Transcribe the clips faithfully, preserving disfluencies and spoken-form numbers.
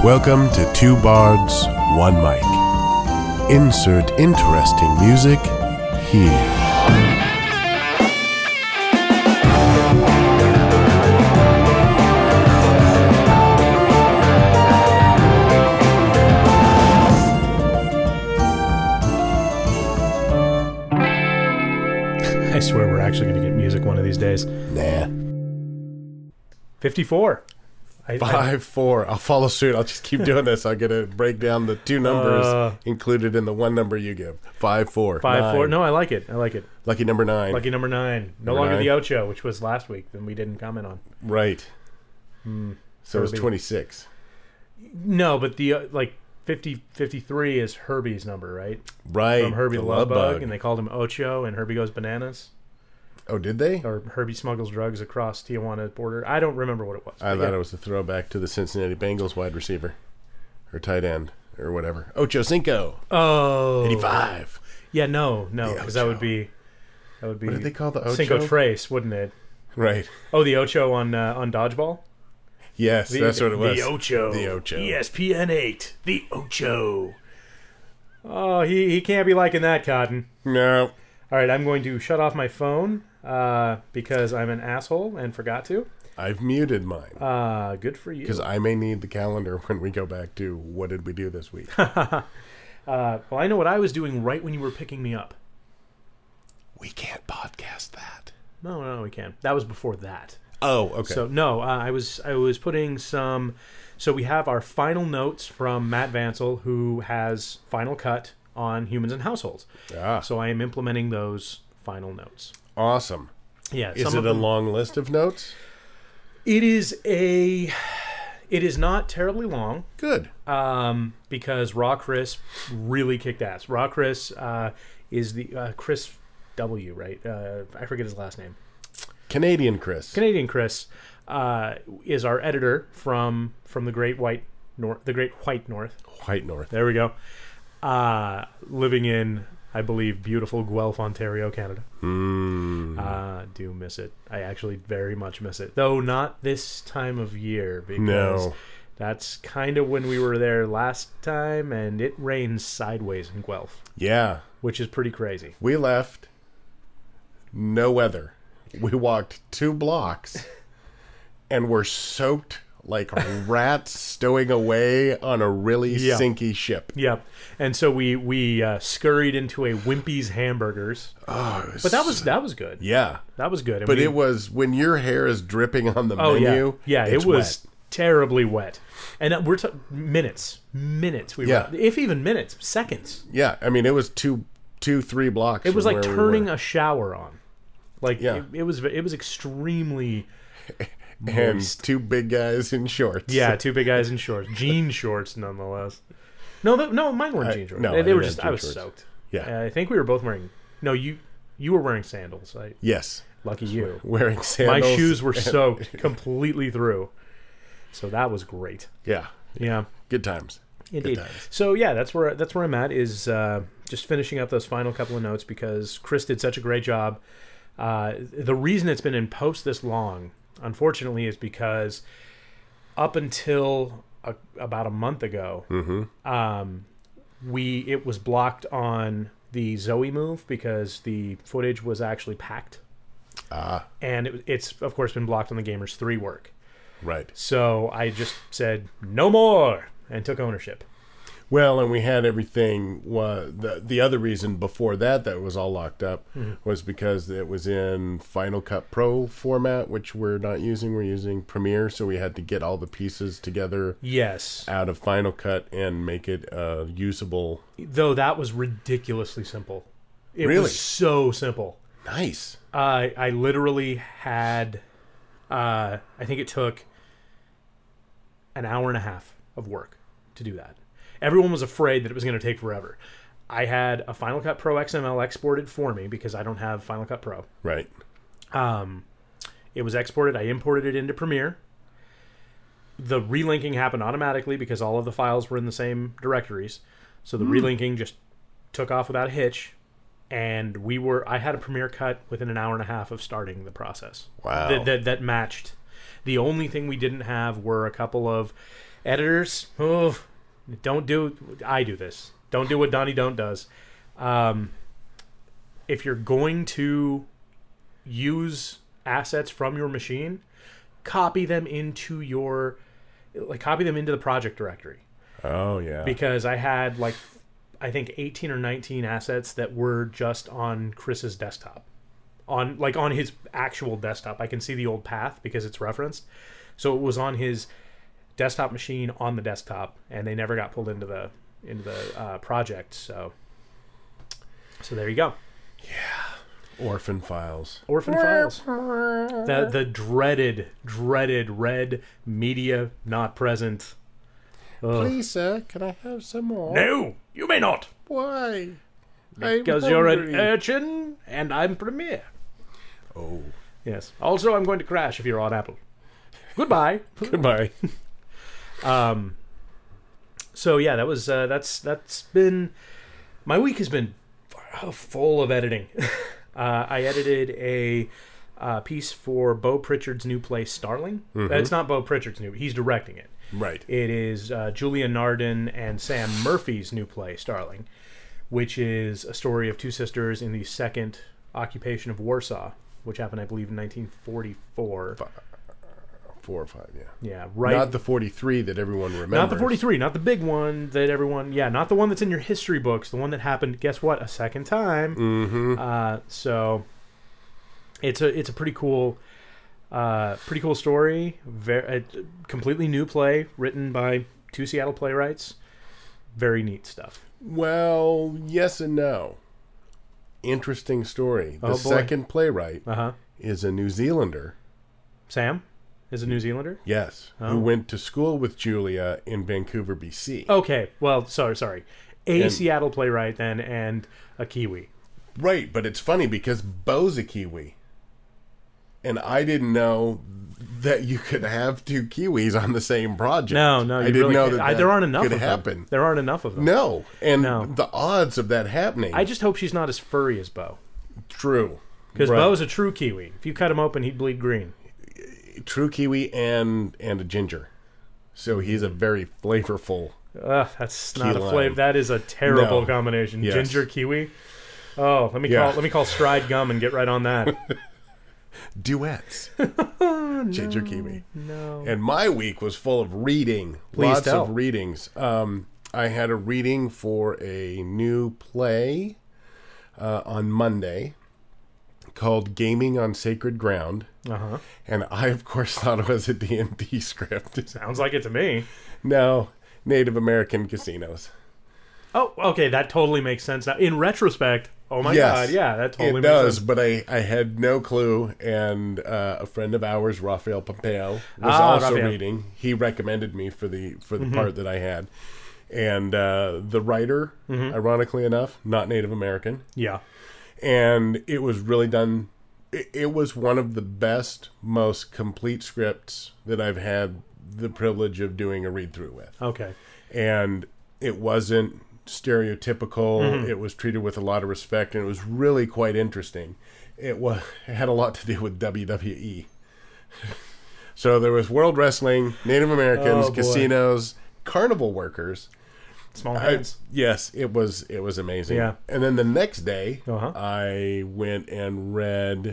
Welcome to Two Bards, One Mic. Insert interesting music here. I swear we're actually going to get music one of these days. Nah. fifty-four. I, Five, four. I'll follow suit. I'll just keep doing this. I'll get to break down the two numbers Uh, included in the one number you give. Five, four. Five, nine. four. No, I like it. I like it. Lucky number nine. Lucky number nine. No Number longer nine. the Ocho, which was last week, and we didn't comment on. Right. Hmm. So it was Herbie. twenty-six. No, but the uh, like fifty, fifty-three is Herbie's number, right? Right. From Herbie the the Love Bug, and they called him Ocho, and Herbie Goes Bananas, Oh, did they? or Herbie Smuggles Drugs Across Tijuana Border. I don't remember what it was. I but thought yeah. it was a throwback to the Cincinnati Bengals wide receiver. Or tight end. Or whatever. Ocho Cinco. Oh. eighty-five. Yeah, no, no, The because that Ocho. would be that would be What did they call the Ocho? Cinco Trace, wouldn't it? Right. Oh, the Ocho on uh, on Dodgeball. Yes, The, that's what it was. The Ocho. The Ocho. E S P N eight. The Ocho. Oh, he, he can't be liking that, Cotton. No. All right, I'm going to shut off my phone uh, because I'm an asshole and forgot to. I've muted mine. Uh, good for you. Because I may need the calendar when we go back to what did we do this week. uh, well, I know what I was doing right when you were picking me up. We can't podcast that. No, no, we can't. That was before that. Oh, okay. So no, uh, I was I was putting some. So we have our final notes from Matt Vancel, who has Final Cut on Humans and Households. ah, So I am implementing those final notes. awesome. Yeah, Is some it of a them- long list of notes? It is a. It is not terribly long, Good. um, because Raw Chris really kicked ass. Raw Chris uh, is the uh, Chris W, right? Uh, I forget his last name. Canadian Chris. Canadian Chris uh, is our editor from from the Great White North, the Great White North. White North. There we go. Uh, living in, I believe, beautiful Guelph, Ontario, Canada. Mm. Uh, do miss it. I actually very much miss it, though not this time of year because No. that's kind of when we were there last time, and it rains sideways in Guelph, Yeah. which is pretty crazy. We left. No weather. We walked two blocks and were soaked like rats stowing away on a really Yeah. sinky ship. Yep. And so we we uh, scurried into a Wimpy's Hamburgers, Oh, it was but that was that was good. yeah. That was good. And But we- it was when your hair is dripping on the oh menu. yeah, yeah, it's it was wet. terribly wet, and uh, we're t- minutes, minutes. We Yeah. were, if even minutes, seconds. Yeah, I mean it was two, two, three blocks. It was from like where we turning were. a shower on. Like Yeah. it, it was it was extremely and moist. two big guys in shorts. Yeah, two big guys in shorts, jean shorts, nonetheless. No, th- no, mine weren't I- jean shorts. no, they, I they were had just. jean I was shorts. soaked. Yeah. Uh, I think we were both wearing. No, you you were wearing sandals. I, Yes, lucky you. wearing sandals. My shoes were and- soaked completely through, so that was great. Yeah, Yeah, good times. indeed. times. So yeah, that's where that's where I'm at. Is uh, just finishing up those final couple of notes because Chris did such a great job. Uh, the reason it's been in post this long, unfortunately, is because up until a, about a month ago, Mm-hmm. um, we it was blocked on the Zoe move because the footage was actually packed, Ah, and it, it's of course been blocked on the Gamers three work. right. So I just said no more and took ownership. Well, and we had everything. Uh, the the other reason before that that was all locked up Mm-hmm. was because it was in Final Cut Pro format, which we're not using. We're using Premiere, so we had to get all the pieces together Yes, out of Final Cut and make it uh, usable. though that was ridiculously simple. It Really? was so simple. Nice. I I literally had, uh, I think it took an hour and a half of work to do that. Everyone was afraid that it was going to take forever. I had a Final Cut Pro X M L exported for me because I don't have Final Cut Pro. Right. Um, it was exported. I imported it into Premiere. The relinking happened automatically because all of the files were in the same directories. So the relinking just took off without a hitch. And we were, I had a Premiere cut within an hour and a half of starting the process. Wow. That, that, that matched. The only thing we didn't have were a couple of Editors, oh, don't do. I do this. Don't do what Donnie Don't does. Um, if you're going to use assets from your machine, copy them into your, like, copy them into the project directory. Oh yeah. Because I had like, I think eighteen or nineteen assets that were just on Chris's desktop, on like on his actual desktop. I can see the old path because it's referenced. So it was on his desktop machine on the desktop, and they never got pulled into the into the uh, project. So, so there you go. Yeah. Orphan files. Orphan files. The the dreaded dreaded red media not present. Ugh. Please, sir, can I have some more? No, you may not. Why? Because I'm you're an hungry. urchin and I'm Premier. Oh. Yes. Also, I'm going to crash if you're on Apple. Goodbye. Goodbye. Um. So yeah, that was uh, that's that's been my week has been full of editing. uh, I edited a uh, piece for Bo Pritchard's new play Starling. Mm-hmm. It's not Bo Pritchard's new; he's directing it. Right. It is uh, Julia Nardin and Sam Murphy's new play Starling, which is a story of two sisters in the second occupation of Warsaw, which happened, I believe, in nineteen forty-four. Four or five, yeah. Yeah, right. Not the forty-three that everyone remembers. Not the forty-three, not the big one that everyone, yeah, not the one that's in your history books, the one that happened, guess what, a second time. Mm-hmm. Uh, so it's a it's a pretty cool, uh, pretty cool story. Very a completely new play written by two Seattle playwrights. Very neat stuff. Well, yes and no. Interesting story. The Oh, boy. second playwright Uh huh. is a New Zealander. Sam is a New Zealander. Yes, Oh. who went to school with Julia in Vancouver, B C. Okay, well, sorry, sorry, a And- Seattle playwright then, and a Kiwi. Right, but it's funny because Bo's a Kiwi. And I didn't know that you could have two Kiwis on the same project. No, no, I you didn't really know can't. that, I, that there aren't enough could of happen. them. There aren't enough of them. No, and No. the odds of that happening. I just hope she's not as furry as Bo. True. Because Right. Bo's a true Kiwi. If you cut him open, he'd bleed green. True Kiwi and and a ginger. So he's a very flavorful. Ugh, that's Key not a lime. flavor. That is a terrible No. combination. Yes. Ginger Kiwi. Oh, let me Yeah. call let me call Stride Gum and get right on that. Duets. Ginger Kiwi. No. And my week was full of reading. Please Lots tell. of readings. Um, I had a reading for a new play uh, on Monday called Gaming on Sacred Ground. Uh-huh. And I, of course, thought it was a D and D script. Sounds like it to me. No, Native American casinos. Oh, okay, that totally makes sense now. In retrospect, oh my Yes, god, yeah, that totally it makes does, sense. but I, I had no clue. And uh, a friend of ours, Rafael Pompeo, was Ah, also Rafael. reading. He recommended me for the for the Mm-hmm. part that I had. And uh, the writer, Mm-hmm. ironically enough, not Native American. Yeah. And it was really done. It, it was one of the best, most complete scripts that I've had the privilege of doing a read through with. Okay. And it wasn't stereotypical. Mm-hmm. It was treated with a lot of respect, and it was really quite interesting. It was it had a lot to do with W W E. So there was World Wrestling, Native Americans, Oh, boy. casinos, carnival workers. Small I, hands. yes, it was it was amazing. Yeah. And then the next day, Uh-huh. I went and read.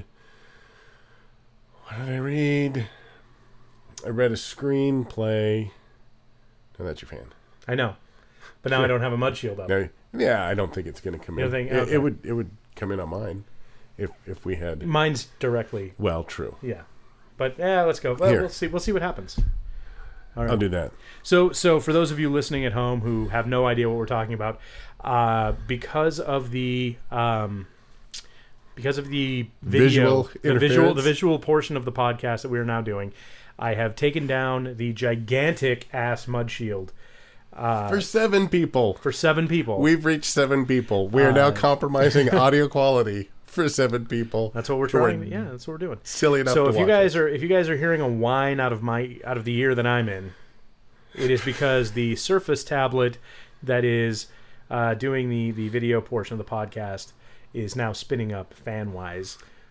What did I read? I read a screenplay. No, that's your fan. I know. But now I don't have a mud shield up. No, yeah, I don't think it's going to come You in. don't think- It- okay. it, would it would come in on mine if if we had. Mine's directly, Well, true. yeah. But yeah, let's go. Well, Here. we'll see. We'll see what happens. All right. I'll do that. So, so for those of you listening at home who have no idea what we're talking about, uh, because of the um, because of the video, Visual the visual, interference? the visual portion of the podcast that we are now doing, I have taken down the gigantic ass mud shield uh, For seven people, for seven people. we've reached seven people. We are now Uh, compromising audio quality for seven people. that's what we're who are trying. Yeah, that's what we're doing. Silly enough. So to if you watch guys it. are if you guys are hearing a whine out of my out of the ear that I'm in, it is because the Surface tablet that is uh, doing the the video portion of the podcast is now spinning up fan wise.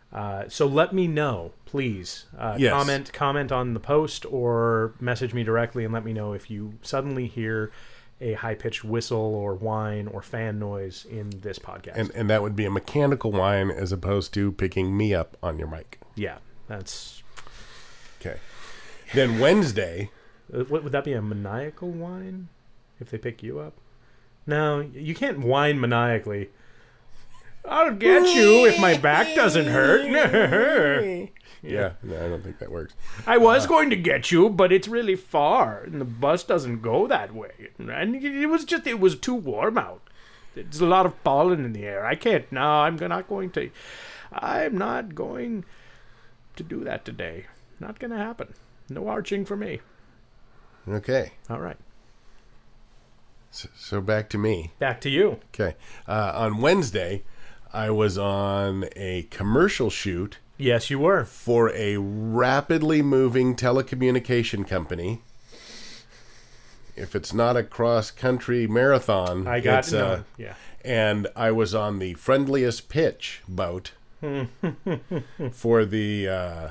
Uh, so let me know, please. Uh, Yes. Comment comment on the post or message me directly and let me know if you suddenly hear a high-pitched whistle or whine or fan noise in this podcast. And and that would be a mechanical whine as opposed to picking me up on your mic. yeah, that's... Okay. Then Wednesday, Uh, what, would that be a maniacal whine if they pick you up? No, you can't whine maniacally. I'll get you if my back doesn't hurt. yeah, no, I don't think that works. I was going to get you, but it's really far, and the bus doesn't go that way. And it was just, it was too warm out. There's a lot of pollen in the air. I can't, no, I'm not going to, I'm not going to do that today. Not going to happen. No arching for me. Okay. All right. So, so back to me. Back to you. Okay. Uh, on Wednesday, I was on a commercial shoot Yes, you were. for a rapidly moving telecommunication company. If it's not a cross-country marathon, I got it's, no, uh, yeah. and I was on the friendliest pitch boat for the, uh,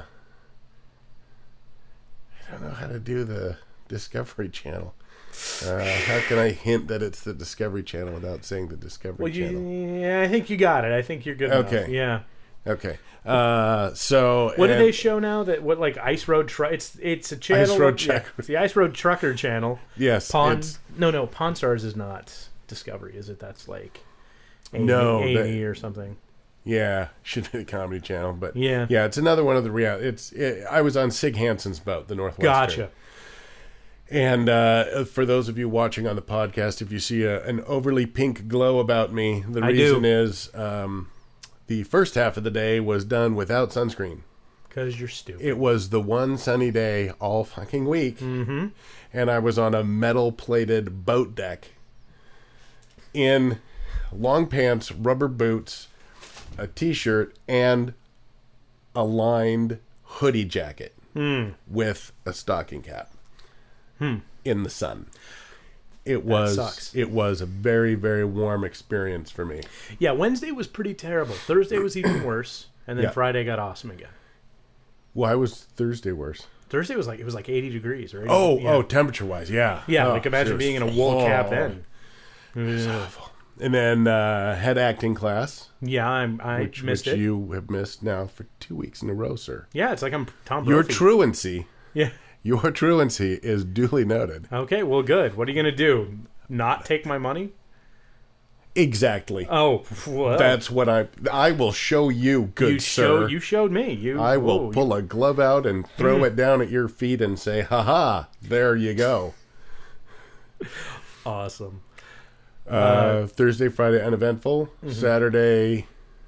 I don't know how to do the Discovery Channel. Uh, how can I hint that it's the Discovery Channel without saying the Discovery Well, you, Channel? yeah, I think you got it. I think you're good enough. Okay. Yeah. Okay. Uh, so What do and- they show now? That what like Ice Road Truck? It's it's a channel. Road yeah, Truck- it's the Ice Road Trucker channel. Yes. Pawn. it's- No, no. Pawn Stars is not Discovery, is it? That's like A and E, No, A and E that- or something. Yeah, should be the Comedy Channel, but Yeah. yeah, it's another one of the reality. It's it, I was on Sig Hansen's boat, the Northwestern. Gotcha. And uh, for those of you watching on the podcast, if you see a, an overly pink glow about me, the I reason do. is um, the first half of the day was done without sunscreen. Because you're stupid. It was the one sunny day all fucking week, Mm-hmm. and I was on a metal-plated boat deck in long pants, rubber boots, a t-shirt, and a lined hoodie jacket Mm. with a stocking cap Hmm. in the sun. It was sucks. it was a very, very warm experience for me. Yeah, Wednesday was pretty terrible. Thursday was even worse, and then Yeah. Friday got awesome again. Why was Thursday worse? Thursday was like it was like eighty degrees, right? Oh, yeah. oh, temperature wise, yeah. yeah. Oh, Like imagine it was being in a wool cap awful. then. It's Ugh. awful. And then uh, had acting class, Yeah, I'm, I which, missed which it. you have missed now for two weeks in a row, sir. Yeah, it's like I'm Tom Your Brophy. truancy, Yeah. your truancy is duly noted. Okay, well, good. What are you going to do? Not take my money? Exactly. Oh, well, That's what I I will show you, good you sir. showed you showed me. You I will whoa, pull a glove out and throw Mm. it down at your feet and say, "Ha ha! There you go." awesome. Uh, Thursday, Friday, uneventful. Mm-hmm. Saturday,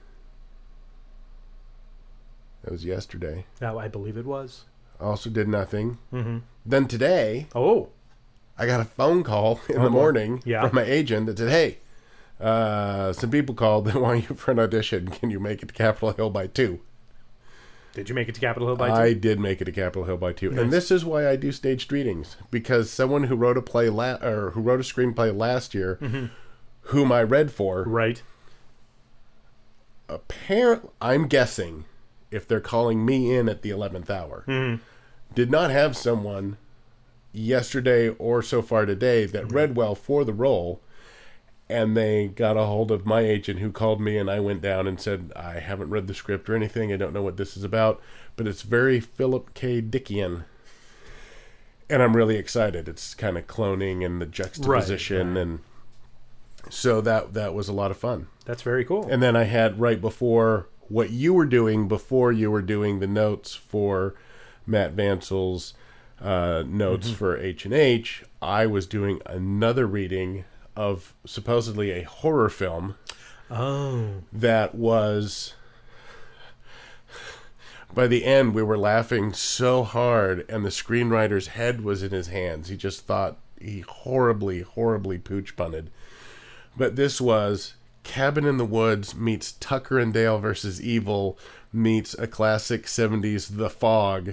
that was yesterday. That I believe it was. Also did nothing. Mm-hmm. Then today, Oh, I got a phone call in Oh, the boy. morning Yeah. from my agent that said, "Hey, uh, some people called. They want you for an audition. Can you make it to Capitol Hill by two?" did you make it to Capitol Hill by I two? did make it to Capitol Hill by two, Nice. and this is why I do staged readings, because someone who wrote a play la- or who wrote a screenplay last year, Mm-hmm. whom I read for, Right. apparently, I'm guessing, if they're calling me in at the eleventh hour, Mhm. did not have someone yesterday or so far today that read well for the role, and they got a hold of my agent who called me, and I went down and said, "I haven't read the script or anything. I don't know what this is about, but it's very Philip K. Dickian." And I'm really excited. It's kind of cloning and the juxtaposition, right. and so that that was a lot of fun. That's very cool. And then I had right before what you were doing, before you were doing the notes for Matt Vansel's uh, notes Mm-hmm. for H and H, I was doing another reading of supposedly a horror film oh, that was... By the end, we were laughing so hard, and the screenwriter's head was in his hands. He just thought he horribly, horribly pooch punted. But this was Cabin in the Woods meets Tucker and Dale versus Evil meets a classic seventies The Fog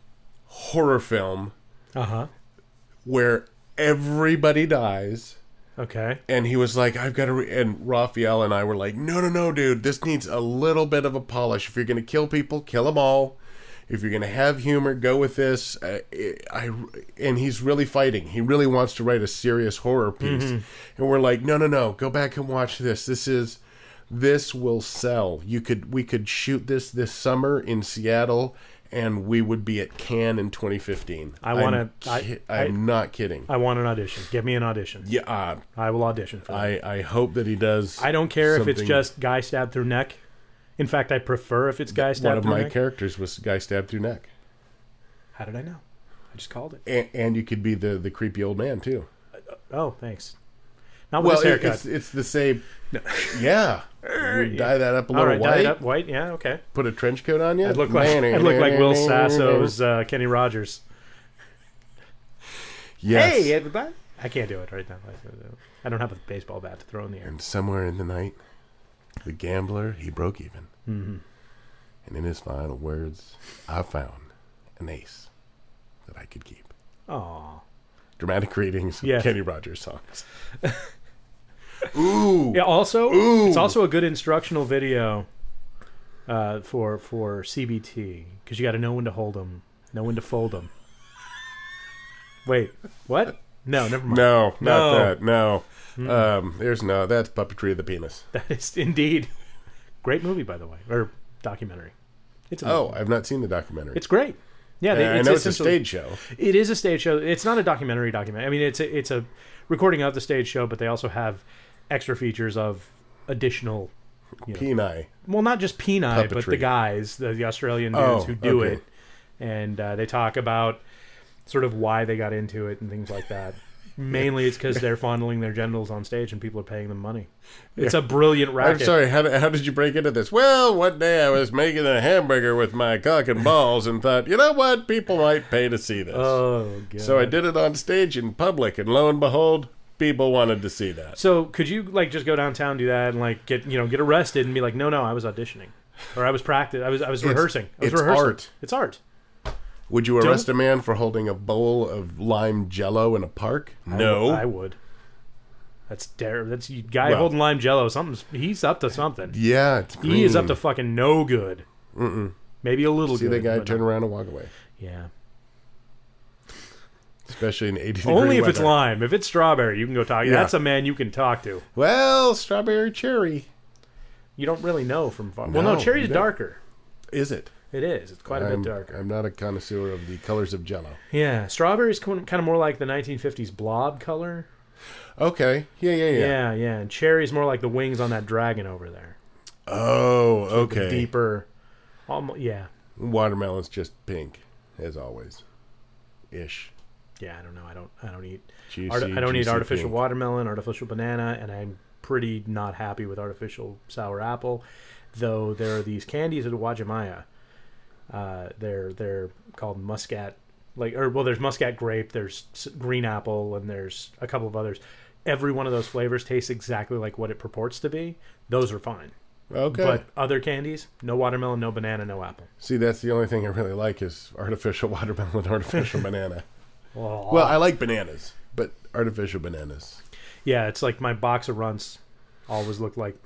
horror film uh huh. where everybody dies Okay. And he was like, I've got to... Re-. And Raphael and I were like, no, no, no, dude. This needs a little bit of a polish. If you're going to kill people, kill them all. If you're going to have humor, go with this. Uh, I, and he's really fighting. He really wants to write a serious horror piece. Mm-hmm. And we're like, no, no, no. Go back and watch this. This is... This will sell. You could... We could shoot this this summer in Seattle... And we would be at Cannes in twenty fifteen. I want to. I'm, I, I'm not kidding. I want an audition. Give me an audition. Yeah, uh, I will audition for I, that. I hope that he does. I don't care something. if it's just guy stabbed through neck. In fact, I prefer if it's guy stabbed One of through my neck. characters was guy stabbed through neck. How did I know? I just called it. And, and you could be the, the creepy old man too. Uh, oh, thanks. Not with well, this haircut. It's, it's the same. No. Yeah. We dye that up a All little right, white. dye it up white. Yeah, okay. Put a trench coat on you. I'd look like I'd look like Will Sasso's uh, Kenny Rogers. Yes. Hey, everybody! I can't do it right now. I don't have a baseball bat to throw in the air. And somewhere in the night, the gambler he broke even, mm-hmm. and in his final words, I found an ace that I could keep. Aww. Dramatic readings of yes. Kenny Rogers songs. Ooh. Yeah. Also, Ooh. It's also a good instructional video uh, for for C B T because you got to know when to hold them, know when to fold them. Wait, what? No, never mind. No, not No. that. No. Mm. Um, there's no. That's puppetry of the penis. That is indeed great movie, by the way, or documentary. It's a oh, movie. I've not seen the documentary. It's great. Yeah, they, uh, it's I know it's a essentially- stage show. It is a stage show. It's not a documentary documentary. I mean, it's a, it's a recording of the stage show, but they also have extra features of additional, you know, Peni. well, not just Peni, but the Puppetry. guys, the, the Australian dudes Oh, who do okay. it, and uh, they talk about sort of why they got into it and things like that. Mainly, it's because they're fondling their genitals on stage and people are paying them money. It's a brilliant racket. I'm sorry. How, how did you break into this? Well, one day I was making a hamburger with my cock and balls and thought, you know what? People might pay to see this. Oh, God. So I did it on stage in public, and lo and behold, people wanted to see that. So could you like just go downtown, do that, and like get you know get arrested and be like, no, no, I was auditioning, or I was practicing, I was I was It's- rehearsing. I was it's rehearsing. art. It's art. Would you arrest a man for holding a bowl of lime jello in a park? No. I, I would. That's dare. That's you guy Well- holding lime jello. Something's he's up to something. Yeah, it's green. He is up to fucking no good. Mm-mm. Maybe a little See good. the guy but turn no. around and walk away. Yeah. Especially in eighty degree Only if weather. it's lime. If it's strawberry, you can go talk. Yeah. That's a man you can talk to. Well, strawberry cherry. You don't really know from far. No, well, no, cherry's you don't. darker. Is it? It is. It's quite a I'm, bit darker. I'm not a connoisseur of the colors of jello. Yeah, strawberry's kind of more like the nineteen fifties blob color. Okay. Yeah, yeah, yeah. Yeah, yeah. And cherry's more like the wings on that dragon over there. Oh, So the okay. deeper. Almost, yeah. Watermelon's just pink, as always. Ish. Yeah, I don't know. I don't. I don't eat. Juicy, Art, I don't eat juicy artificial pink. watermelon, artificial banana, and I'm pretty not happy with artificial sour apple. Though there are these candies at Wajimaya. Uh, they're they're called muscat, like or well, there's muscat grape, there's s- green apple, and there's a couple of others. Every one of those flavors tastes exactly like what it purports to be. Those are fine. Okay. But other candies, no watermelon, no banana, no apple. See, that's the only thing I really like is artificial watermelon and artificial banana. Well, Well, I like bananas, but artificial bananas. yeah, it's like my box of runts always looked like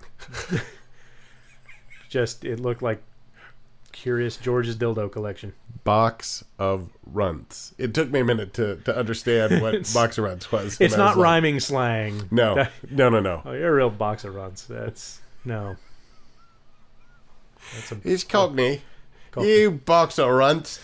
just it looked like Curious George's dildo collection. Box of runts. It took me a minute to, to understand what It's- box of runts was. It's and I not was like, rhyming slang. No, That- no, no, no. oh, you're a real box of runts. That's no. That's a He's Cockney. Cockney. You box of runts.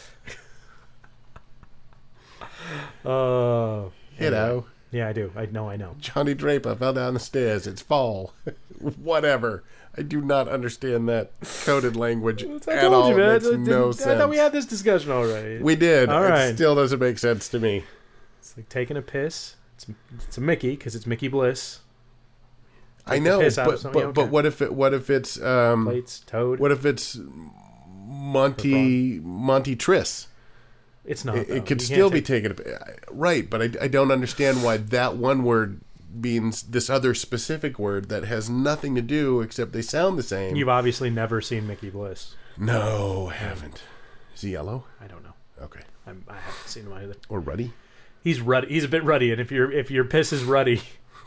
Oh, You know, yeah, I do. I know. I know. Johnny Draper fell down the stairs. It's fall. Whatever. I do not understand that coded language I at told all. you, man. It makes I, no didn't- sense. I thought we had this discussion already. We did. All right. It still doesn't make sense to me. It's like taking a piss. It's it's a Mickey because it's Mickey Bliss. I the know, piss out of but something, but, okay. but what if it? What if it's um? Plates, Toad. What if it's Monty Monty Triss? It's not. It, though. it could You still can't be take- taken. Right, but I, I don't understand why that one word means this other specific word that has nothing to do except they sound the same. You've obviously never seen Mickey Bliss. No, haven't. Is he yellow? I don't know. Okay. I'm, I haven't seen him either. Or ruddy? He's ruddy. He's a bit ruddy, and if your if your piss is ruddy,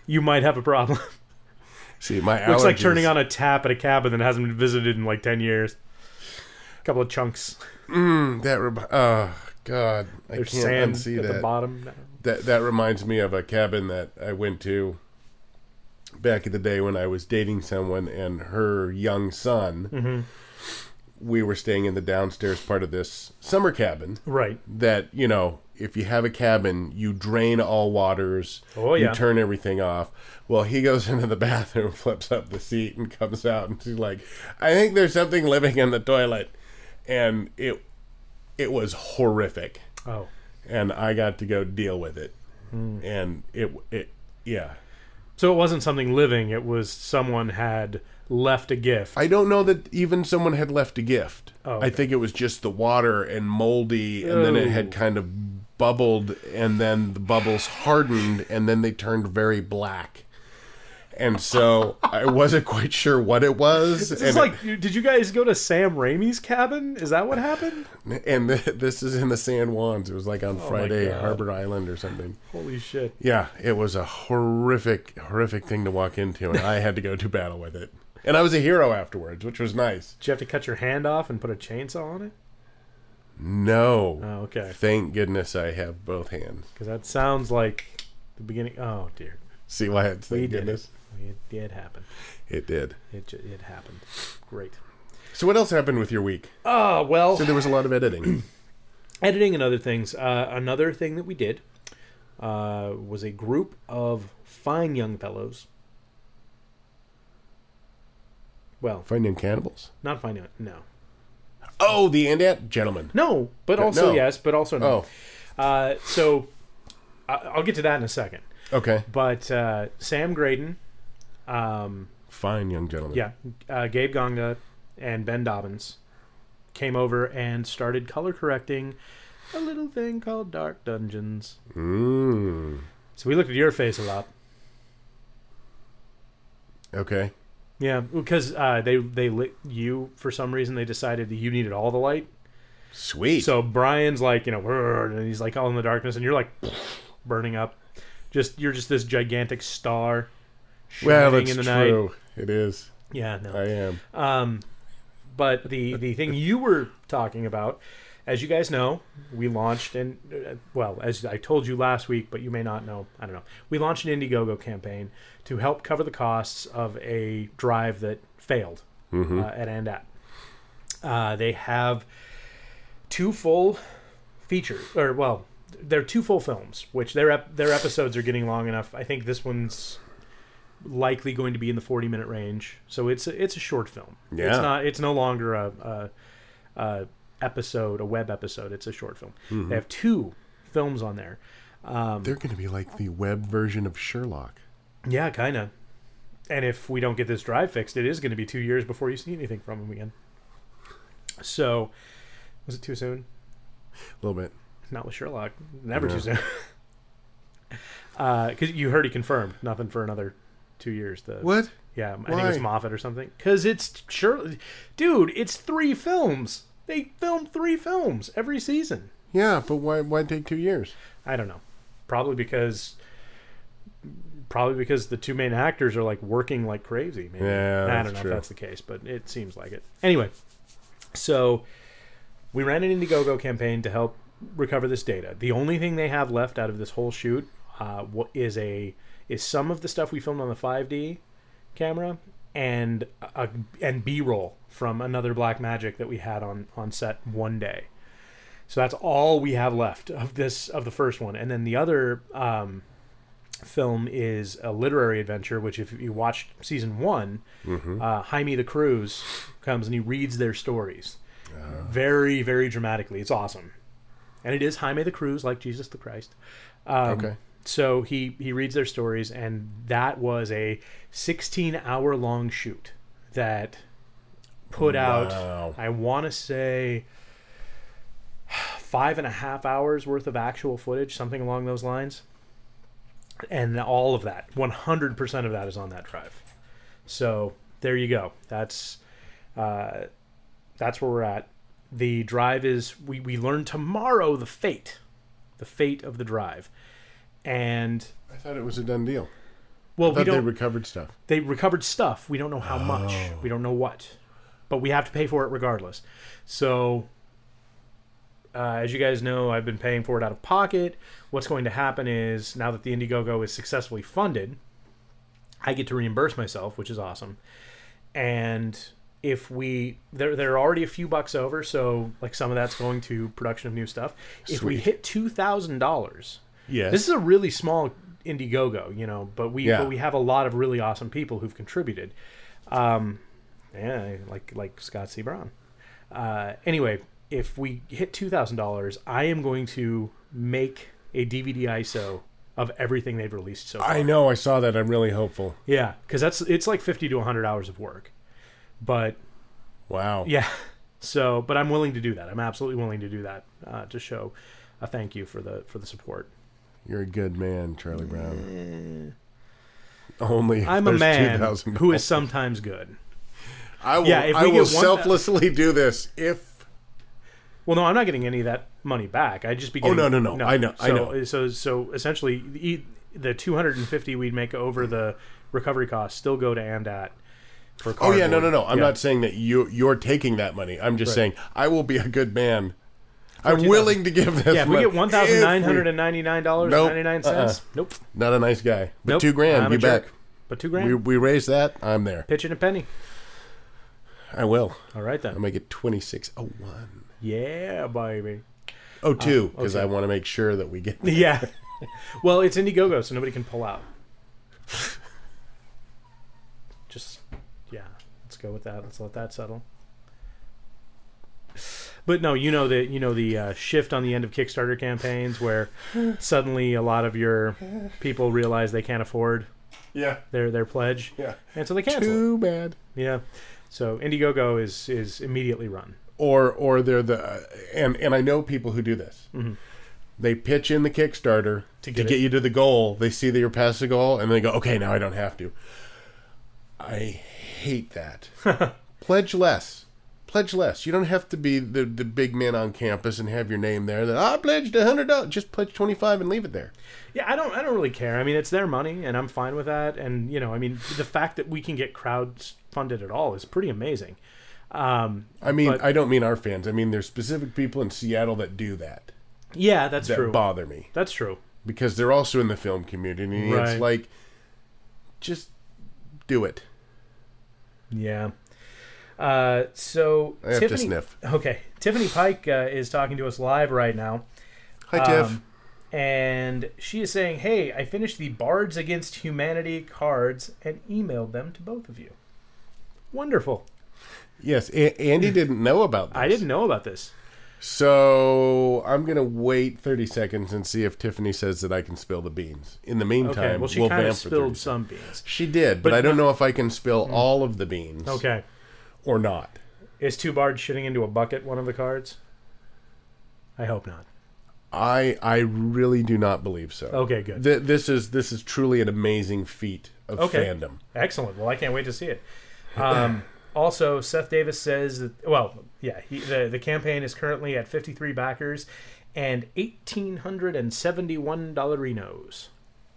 you might have a problem. See, my allergies... Looks like turning on a tap at a cabin that hasn't been visited in like ten years. A couple of chunks. Mm, that... Re- oh, God. I There's can't sand unsee at that. the bottom. That that reminds me of a cabin that I went to back in the day when I was dating someone and her young son. Mm-hmm. We were staying in the downstairs part of this summer cabin. Right. That, you know, if you have a cabin, you drain all waters. Oh, yeah. You turn everything off. Well, he goes into the bathroom, flips up the seat, and comes out, and she's like, I think there's something living in the toilet. And it it was horrific. Oh. And I got to go deal with it. Mm. And it, it, yeah. So it wasn't something living. It was someone had left a gift. I don't know that even someone had left a gift. Oh, okay. I think it was just the water and moldy, and then it had kind of bubbled, and then the bubbles hardened, and then they turned very black. And so I wasn't quite sure what it was. This and is like, it, did you guys go to Sam Raimi's cabin? Is that what happened? And th- this is in the San Juans. It was like on Oh Friday, my God. Harbor Island or something. Holy shit. Yeah, it was a horrific, horrific thing to walk into, and I had to go to battle with it. And I was a hero afterwards, which was nice. Did you have to cut your hand off and put a chainsaw on it? No. Oh, okay. Thank goodness I have both hands. Because that sounds like the beginning. Oh, dear. See why it's thank We did goodness? it. It did happen. It did. It ju- it happened. Great. So what else happened with your week? Oh, well. So there was a lot of editing. Editing and other things. Uh, another thing that we did uh, was a group of fine young fellows. Well, Finding cannibals. not fine young. No. Oh, the Andant gentleman. No, but No, also no. yes, but also no. Oh, Uh, so I- I'll get to that in a second. okay. But uh, Sam Graydon, um, Fine young gentleman. yeah, uh, Gabe Gonga, and Ben Dobbins came over and started color correcting a little thing called Dark Dungeons. Mm. So we looked at your face a lot. Okay. Yeah, because uh, they they lit you for some reason. They decided that you needed all the light. Sweet. So Brian's like, you know, "Rrr," and he's like all in the darkness, and you're like burning up. Just you're just this gigantic star well, shining that's in the night. true. It is. Yeah, no. I am. Um, but the the thing you were talking about, as you guys know, we launched and uh, well, as I told you last week, but you may not know. I don't know. We launched an Indiegogo campaign to help cover the costs of a drive that failed Mm-hmm. uh, at Andat. Uh, they have two full features, or well, they're two full films, which their ep- their episodes are getting long enough. I think this one's likely going to be in the forty minute range, so it's a, it's a short film. Yeah. It's not. It's no longer a, a, a episode, a web episode. It's a short film. Mm-hmm. They have two films on there. Um, They're going to be like the web version of Sherlock. yeah, kind of. And if we don't get this drive fixed, it is going to be two years before you see anything from him again. So, was it too soon? A little bit. Not with Sherlock. Never No. too soon. Because you heard he confirmed nothing for another two years. The What? Yeah, I think it was Why? Moffat or something. Because it's sure, dude. It's three films. They film three films every season. Yeah, but why why take two years? I don't know. Probably because. Probably because the two main actors are like working like crazy. Maybe. Yeah, I that's don't know true. if that's the case, but it seems like it. Anyway, so we ran an Indiegogo campaign to help recover this data. The only thing they have left out of this whole shoot uh, what is a is some of the stuff we filmed on the five D camera and a, and B-roll from another Blackmagic that we had on on set one day. So that's all we have left of this of the first one, and then the other um, film is a literary adventure. Which, if you watched season one, Mm-hmm. uh, Jaime the Cruz comes and he reads their stories Uh, very, very dramatically. It's awesome, and it is Jaime the Cruz, like Jesus the Christ. Um, okay. So he he reads their stories, and that was a sixteen hour long shoot that put out. Wow. I want to say five and a half hours worth of actual footage, something along those lines. And all of that, one hundred percent of that is on that drive. So there you go. That's uh, that's where we're at. The drive is, we, we learn tomorrow the fate, the fate of the drive. And I thought it was a done deal. Well, I we thought they don't. recovered stuff. They recovered stuff. We don't know how much. Oh. We don't know what, but we have to pay for it regardless. So, uh, as you guys know, I've been paying for it out of pocket. What's going to happen is now that the Indiegogo is successfully funded, I get to reimburse myself, which is awesome. And if we, they're, they're already a few bucks over, so like some of that's going to production of new stuff. If we Sweet. hit two thousand dollars, Yes. this is a really small Indiegogo, you know, but we Yeah. but we have a lot of really awesome people who've contributed. Um, yeah, like like Scott C. Brown. Uh, anyway, if we hit two thousand dollars, I am going to make a D V D I S O of everything they've released so far. I know. I saw that. I'm really hopeful. Yeah, because that's it's like fifty to one hundred hours of work. But Wow. yeah, so but I'm willing to do that. I'm absolutely willing to do that uh, to show a thank you for the for the support. You're a good man, Charlie Brown. Only if I'm a there's man two thousand who is sometimes good. I will, Yeah, if I we will get one selflessly do this if... Well, no, I'm not getting any of that money back. I'd just be Oh, getting... no, no, no. I know, So, I know. So, so essentially, the, the two hundred fifty we'd make over the recovery costs still go to ANDAT for Oh, cardboard. yeah, no, no, no. I'm Yeah. not saying that you, you're taking that money. I'm just Right. saying I will be a good man. I'm two thousand willing to give this Yeah, if we money. get one thousand nine hundred If ninety-nine dollars Nope. and ninety-nine cents, nope. we- Not a nice guy. But Nope. two grand, I'm you a bet. jerk. But two grand? We, we raise that, I'm there. Pitch in a penny. I will. All right, then. I'll make it twenty-six oh one. Yeah, baby. Oh, two, because okay. I want to make sure that we get... Yeah. Well, it's Indiegogo, so nobody can pull out. Just, yeah. Let's go with that. Let's let that settle. But no, you know the you know the uh, shift on the end of Kickstarter campaigns where suddenly a lot of your people realize they can't afford Yeah. their their pledge, Yeah. and so they cancel. Too bad. it. Yeah. So Indiegogo is is immediately run. Or or they're the... Uh, and, and I know people who do this. Mhm. They pitch in the Kickstarter To to get get, it. you to the goal. They see that you're past the goal, and they go, okay, now I don't have to. I hate that. Pledge less. Pledge less. You don't have to be the, the big man on campus and have your name there. That I pledged a hundred dollars. Just pledge twenty five and leave it there. Yeah, I don't I don't really care. I mean, it's their money, and I'm fine with that. And you know, I mean, the fact that we can get crowds funded at all is pretty amazing. Um, I mean, But- I don't mean our fans. I mean, there's specific people in Seattle that do that. yeah, that's that true. bother me That's true. because they're also in the film community. Right. It's like, just do it. Yeah. Uh, so I have Tiffany, to sniff. Okay, Tiffany Pike uh, is talking to us live right now. Hi, Tiff. Um, and she is saying, "Hey, I finished the Bards Against Humanity cards and emailed them to both of you." Wonderful. Yes, a- Andy didn't know about this. I didn't know about this. So I'm gonna wait thirty seconds and see if Tiffany says that I can spill the beans. In the meantime, Okay. Well, she we'll kind of vamp for thirty spilled seconds. some beans. She did, but, But I don't no- know if I can spill all of the beans. Okay. Or not. Is two bards shitting into a bucket one of the cards? I hope not. I I really do not believe so. Okay, good. Th- this is this is truly an amazing feat of Okay. fandom. Excellent. Well, I can't wait to see it. Um, also, Seth Davis says that, well, yeah, he, the, the campaign is currently at fifty-three backers and one thousand eight hundred seventy-one dollarinos.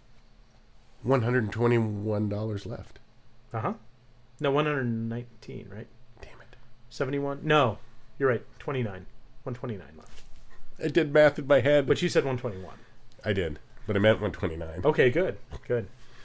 One hundred and twenty-one dollars left. Uh-huh. No, one hundred nineteen, right? Damn it! seventy-one? No, you're right, twenty-nine. one hundred twenty-nine left. I did math in my head. But you said one hundred twenty-one. I did, but I meant one twenty-nine. Okay, good, good.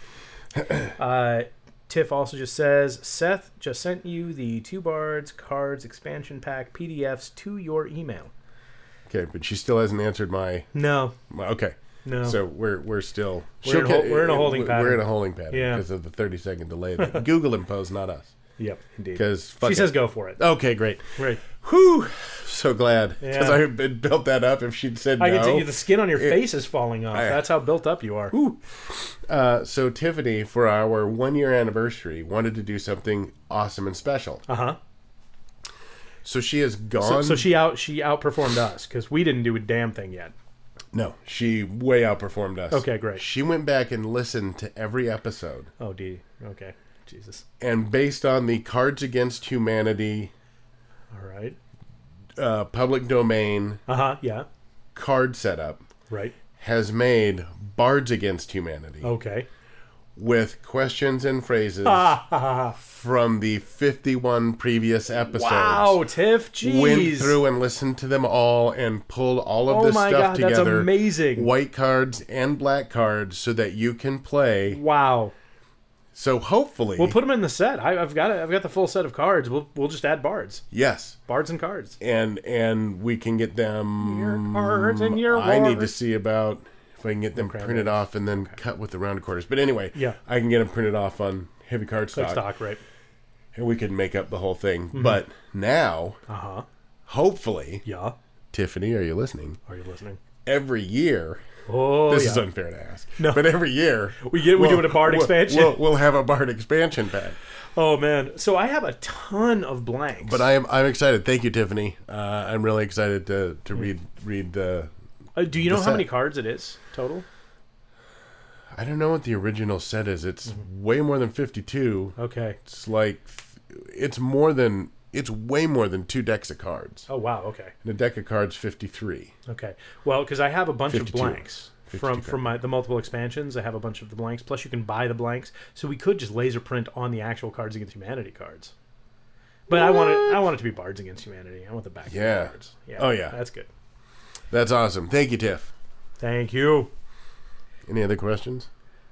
Uh, Tiff also just says, Seth just sent you the Two Bards Cards Expansion Pack P D Fs to your email. Okay, but she still hasn't answered my. No, my okay. no. So we're we're still We're in she'll hol- ca- we're in a holding we're pattern. in a holding pattern Yeah. because of the thirty second delay that Google imposed, not us. Yep, indeed. Because She says go for it. okay, great. Right. Whew, so glad because Yeah. I had been built that up. If she'd said I no, can tell you the skin on your It- face is falling off. I- That's how built up you are. Whew. Uh, so Tiffany, for our one year anniversary, wanted to do something awesome and special. Uh huh. So she has So, gone. so she out she outperformed us because we didn't do a damn thing yet. no, she way outperformed us. Okay, great. She went back and listened to every episode, Oh, D. Okay. Jesus. and based on the Cards Against Humanity All right. uh, public domain Uh huh. Yeah. card setup, Right. has made Bards Against Humanity Okay. with questions and phrases from the fifty-one previous episodes. Wow, Tiff, jeez. Went through and listened to them all and pulled all of oh this my stuff God, together. That's amazing. White cards and black cards so that you can play. Wow. So hopefully... We'll put them in the set. I, I've got it. I've got the full set of cards. We'll we'll just add bards. Yes. Bards and cards. And and we can get them... Your cards and your I need to bards. see about if I can get them Okay, printed right. off and then Okay. cut with the round quarters. But anyway, Yeah. I can get them printed off on heavy card stock. Like stock, right. And we can make up the whole thing. Mm-hmm. But now, Uh-huh. hopefully, Yeah. Tiffany, are you listening? Are you listening? Every year... Oh, This yeah. is unfair to ask. No. But every year... We get we do it a Bard we'll, expansion. We'll, we'll have a Bard expansion pack. Oh, man. So I have a ton of blanks. But I am I'm excited. Thank you, Tiffany. Uh, I'm really excited to, to read... read uh, Uh, do you know the how set. many cards it is total? I don't know what the original set is. It's Mm-hmm. way more than fifty-two. Okay. It's like... It's more than... It's way more than two decks of cards. Oh, wow. Okay. And a deck of cards, fifty-three. Okay. Well, because I have a bunch fifty-two. of blanks fifty-two from cards. from my, the multiple expansions. I have a bunch of the blanks. Plus, you can buy the blanks, so we could just laser print on the actual Cards Against Humanity cards. But I want it. I want it to be Bards Against Humanity. I want the back of Yeah. the cards. Yeah. Oh, yeah. That's good. That's awesome. Thank you, Tiff. Thank you. Any other questions?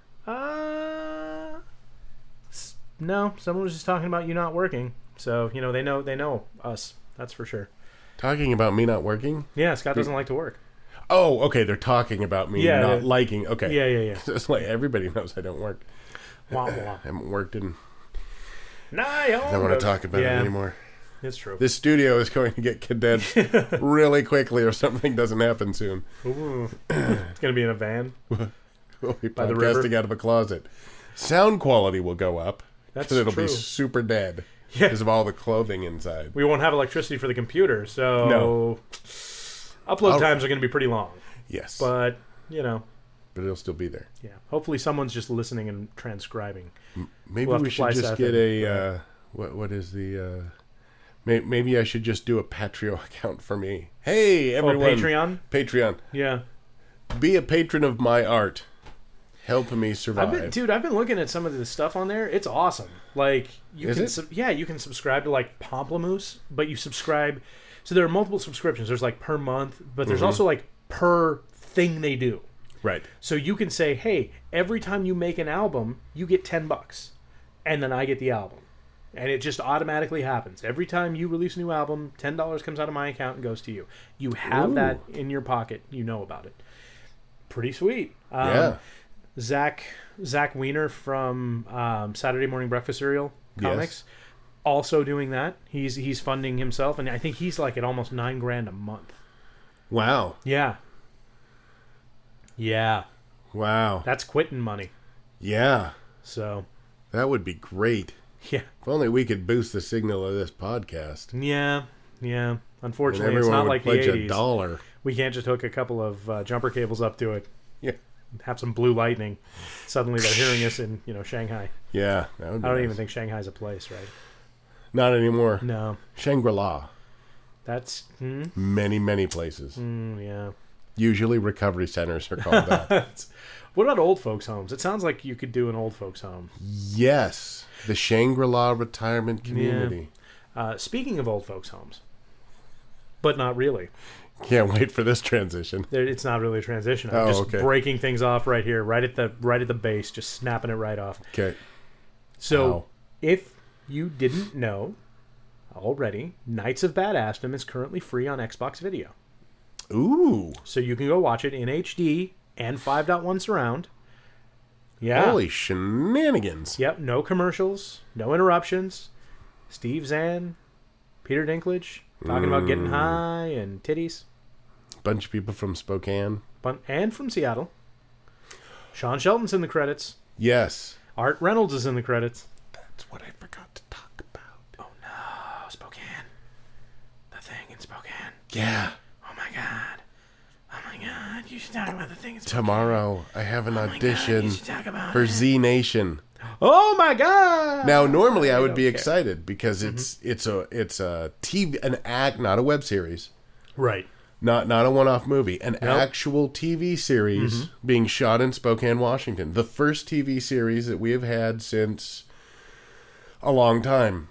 Uh, s- no. Someone was just talking about you not working. So you know they know they know us. That's for sure. Talking about me not working? Yeah, Scott doesn't like to work. Oh, okay. They're talking about me Yeah, not they- liking. Okay. Yeah, yeah, yeah. It's like everybody knows I don't work. Wah, wah. I haven't worked in... Nah, I don't want to talk about yeah, it anymore. It's true. This studio is going to get condensed really quickly if something doesn't happen soon. Ooh. It's gonna be in a van. We'll be By the river? podcasting out of a closet. Sound quality will go up. That's Because it'll true. be super dead. Yeah. Because of all the clothing inside. We won't have electricity for the computer, so No. upload I'll- times are going to be pretty long. Yes. But, But you know, it'll still be there. yeah. Hopefully, someone's just listening and transcribing. Maybe We'll have we to fly should just south get and- a... Uh, what What is the... Uh, may, maybe I should just do a Patreon account for me. Hey, Oh, everyone. Patreon. Patreon. Yeah, Be a patron of my art. Help me survive. I've been, dude. I've been looking at some of the stuff on there. It's awesome. Like you Is can, it? sub- yeah, you can subscribe to like Pomplamoose, but you subscribe. So there are multiple subscriptions. There's like per month, but there's Mhm. also like per thing they do. Right. So you can say, hey, every time you make an album, you get ten bucks, and then I get the album, and it just automatically happens. Every time you release a new album, ten dollars comes out of my account and goes to you. You have Ooh. that in your pocket. You know about it. Pretty sweet. Um, Yeah. Zach Zach Wiener from um, Saturday Morning Breakfast Cereal Comics, Yes. also doing that. He's he's funding himself, and I think he's like at almost nine grand a month. Wow. Yeah. Yeah, Wow. that's quitting money. Yeah. So That would be great. yeah, If only we could boost the signal of this podcast. yeah, yeah. And Unfortunately, everyone it's not would like the pledge a eighties. dollar. We can't just hook a couple of uh, jumper cables up to it. Yeah. Have some blue lightning. Suddenly they're hearing us in you know Shanghai. Yeah. That would be I don't nice. even think Shanghai's a place, right? Not anymore. No, Shangri-La. that's hmm? Many, many places. Mm, yeah. Usually recovery centers are called that. What about old folks' homes? It sounds like you could do an old folks' home. Yes. The Shangri-La Retirement Community. Uh, speaking of old folks' homes, but not really. Can't wait for this transition. There- It's not really a transition. I'm Oh, just okay. breaking things off right here, right at the right at the base, just snapping it right off. Okay. So, Wow. if you didn't know already, Knights of Badassdom is currently free on Xbox Video. Ooh. So you can go watch it in H D and five point one surround. Yeah. Holy shenanigans. Yep, no commercials, no interruptions. Steve Zahn, Peter Dinklage talking about getting Mm. high and titties. Bunch of people from Spokane. Bun- and from Seattle. Sean Shelton's in the credits. Yes. Art Reynolds is in the credits. That's what I forgot to talk about. Oh no, Spokane. The thing in Spokane. Yeah. Oh my god. Oh my god, you should talk about the thing in Spokane. Tomorrow, I have an Oh my God, audition you should talk about for it. Z Nation. Oh my god. Now, normally I would don't be care. excited because it's it's a it's a T V an act, not a web series. Right. Not not a one-off movie. An nope. actual T V series mm-hmm. being shot in Spokane, Washington. The first T V series that we have had since a long time.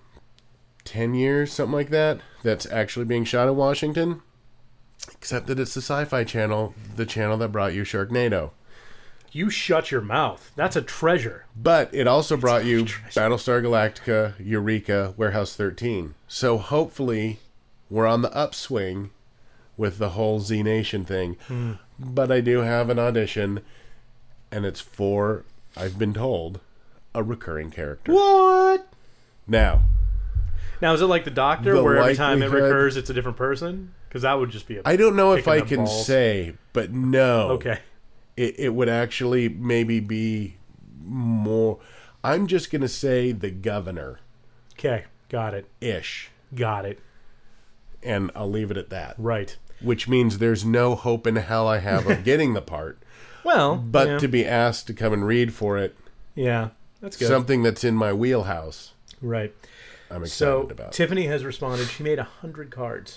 Ten years, something like that. That's actually being shot in Washington. Except that it's the Sci-Fi Channel, the channel that brought you Sharknado. You shut your mouth. That's a treasure. But it also it's brought you treasure. Battlestar Galactica, Eureka, Warehouse thirteen. So hopefully we're on the upswing with the whole Z Nation thing. Hmm. But I do have an audition, and it's for, I've been told, a recurring character. What? Now. Now, is it like the Doctor, the where every time it recurs, it's a different person? Because that would just be a I don't know if I can balls. say, but no. Okay. It, it would actually maybe be more... I'm just going to say the governor. Okay, got it. Ish. Got it. And I'll leave it at that. Right. Which means there's no hope in hell I have of getting the part. Well, But yeah. to be asked to come and read for it... Yeah, that's good. Something that's in my wheelhouse. Right. I'm excited so, about. Tiffany has responded. She made one hundred cards.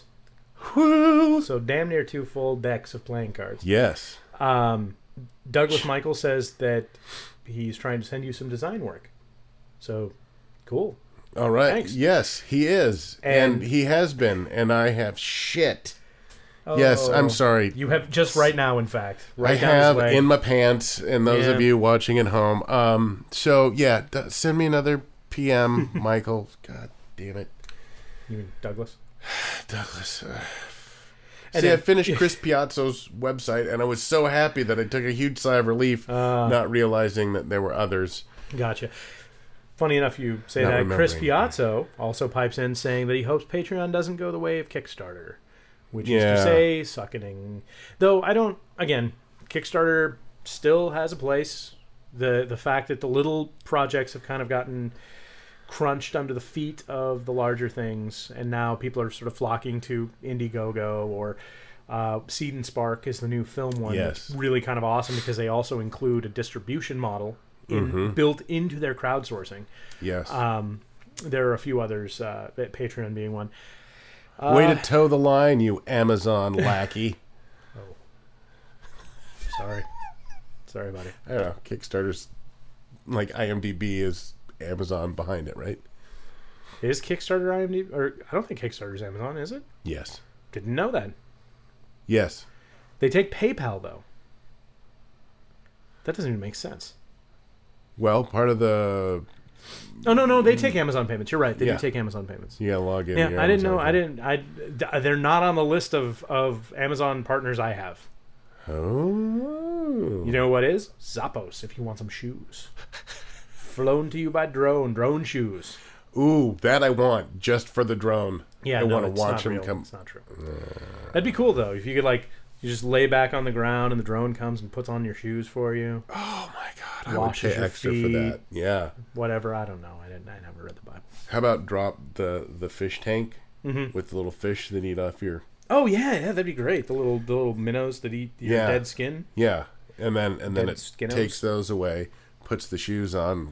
Woo! So damn near two full decks of playing cards. Yes. Um, Douglas Michael says that he's trying to send you some design work. So, cool. All right. Thanks. Yes, he is. And, and he has been. And I have shit. Oh, yes, I'm sorry. You have just right now, in fact. Right I have in my pants, and those yeah. of you watching at home. Um, so, yeah, d- send me another P M, Michael. God damn it. You mean Douglas? Douglas. Uh, See, then, I finished Chris Piazzo's website, and I was so happy that I took a huge sigh of relief, uh, not realizing that there were others. Gotcha. Funny enough, you say not that. Chris Piazzo also pipes in saying that he hopes Patreon doesn't go the way of Kickstarter, which yeah. is to say, suckening. Though I don't. Again, Kickstarter still has a place. The the fact that the little projects have kind of gotten crunched under the feet of the larger things, and now people are sort of flocking to Indiegogo or uh, Seed and Spark is the new film one. Yes. That's really kind of awesome because they also include a distribution model in, mm-hmm. built into their crowdsourcing. Yes. Um, there are a few others, uh, Patreon being one. Uh, Way to toe the line, you Amazon lackey. Oh, sorry, sorry, buddy. I don't know. Kickstarter's like IMDb is Amazon behind it, right? Is Kickstarter IMDb? Or I don't think Kickstarter's Amazon, is it? Yes. Didn't know that. Yes. They take PayPal, though. That doesn't even make sense. Well, part of the... Oh, no, no, they take Amazon payments. You're right. They yeah. do take Amazon payments. You gotta log in. Yeah, I didn't know. Payment. I didn't... I, they're not on the list of, of Amazon partners I have. Oh. You know what is? Zappos, if you want some shoes. Flown to you by drone. Drone shoes. Ooh, that I want just for the drone. Yeah, I no, want to it's watch not them real. come. It's not true. Uh, That'd be cool though. If you could like, you just lay back on the ground and the drone comes and puts on your shoes for you. Oh my god, I would pay extra feet, for that. Yeah. Whatever. I don't know. I didn't. I never read the Bible. How about drop the the fish tank mm-hmm. with the little fish that eat off your. Oh yeah, yeah, that'd be great. The little the little minnows that eat your yeah. dead skin. Yeah, and then and then dead it skinos. takes those away, puts the shoes on.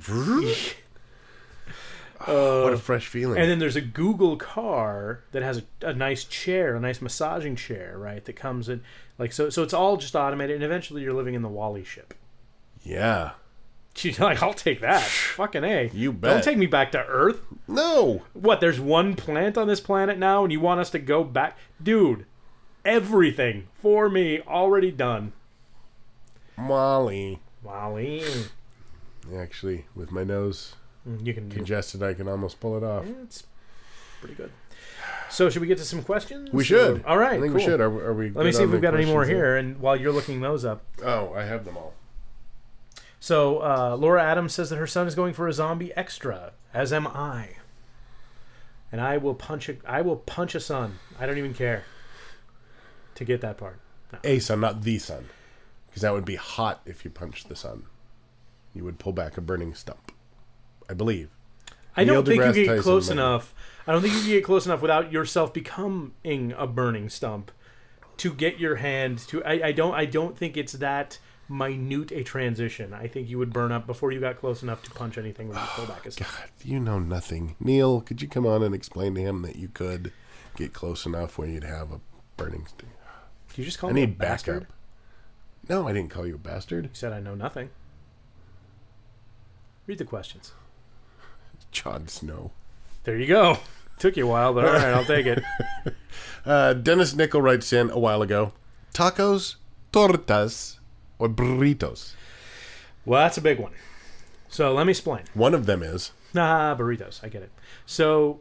Uh, oh, what a fresh feeling. And then there's a Google car that has a, a nice chair, a nice massaging chair, right? That comes in, like, so So it's all just automated, and eventually you're living in the Wall-E ship. Yeah. She's like, I'll take that. Fucking A. You bet. Don't take me back to Earth. No. What, there's one plant on this planet now, and you want us to go back? Dude, everything for me already done. Molly. Molly. Actually, with my nose... You can congested. I can almost pull it off. Yeah, it's pretty good. So, should we get to some questions? We should. Or, all right. I think cool. we should. Are, are we? Let me see if we've got any more here. And while you're looking those up, oh, I have them all. So, uh, Laura Adams says that her son is going for a zombie extra, as am I. And I will punch a. I will punch a son. I don't even care. To get that part. No. A son, not the son, because that would be hot if you punched the sun. You would pull back a burning stump. I believe. I don't Neil think deGrasse you get Tyson close maybe. enough. I don't think you can get close enough without yourself becoming a burning stump to get your hand to. I, I don't. I don't think it's that minute a transition. I think you would burn up before you got close enough to punch anything when you pull back a stump. God, you know nothing. Neil, could you come on and explain to him that you could get close enough where you'd have a burning stick. Did you just call I me a need bastard? backup. No, I didn't call you a bastard. You said I know nothing. Read the questions. Jon Snow. There you go. Took you a while, but all right, I'll take it. Uh, Dennis Nickel writes in a while ago. Tacos, tortas, or burritos? Well, that's a big one. So let me explain. One of them is. Nah, burritos. I get it. So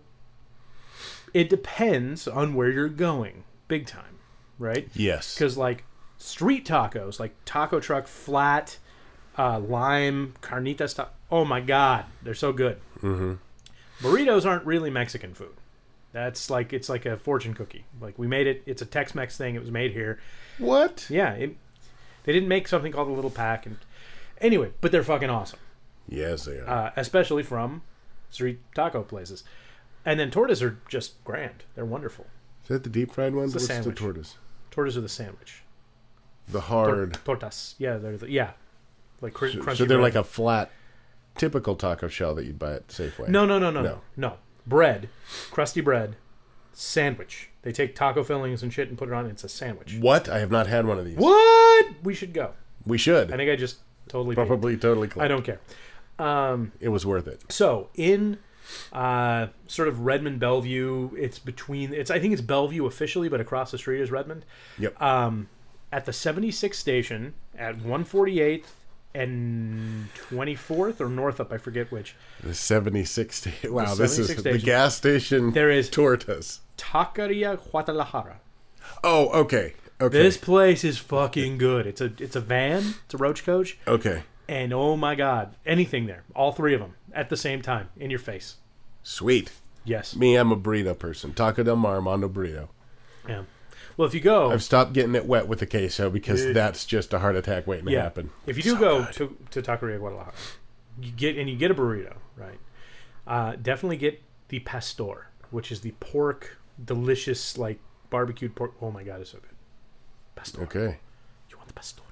it depends on where you're going, big time, right? Yes. Because like street tacos, like taco truck flat, uh, lime, carnitas. Ta- oh my God, they're so good. Mm-hmm. Burritos aren't really Mexican food. That's like it's like a fortune cookie. Like we made it. It's a Tex-Mex thing. It was made here. What? Yeah. It, they didn't make something called a little pack. And anyway, but they're fucking awesome. Yes, they are. Uh, especially from street taco places. And then tortas are just grand. They're wonderful. Is that the deep fried ones? It's a What's sandwich. the tortas? Tortas are the sandwich. The Tor- hard. tortas. Yeah, they're the, yeah. Like cr- So, crunchy. so they're bread. like a flat, typical taco shell that you'd buy at Safeway. No, no, no, no, No. no, no. Bread, crusty bread, sandwich. They take taco fillings and shit and put it on. It's a sandwich. What? I have not had one of these. What? We should go. We should. I think I just totally peaked. Probably totally close. I don't care. Um, It was worth it. so in uh, sort of Redmond Bellevue, it's between. It's I think it's Bellevue officially, but across the street is Redmond. Yep. Um, at the seventy-sixth station at one forty-eighth and twenty-fourth or Northup, I forget which. The seventy-six. sta- Wow, this is seventy-six the station. gas station. There is tortas. Taqueria Guadalajara. Oh, okay. Okay. This place is fucking good. It's a it's a van. It's a roach coach, Okay. and oh my God, anything there. All three of them at the same time in your face. Sweet. Yes. Me, I'm a burrito person. Taco Del Mar, Armando burrito. Yeah. Well, if you go, I've stopped getting it wet with the queso because Dude. that's just a heart attack waiting to yeah. happen. If you do So go good. to to Taqueria Guadalajara, you get and you get a burrito, right? Uh, definitely get the pastor, which is the pork, delicious like barbecued pork. Oh my God, it's so good. Pastor. Okay. You want the pastor?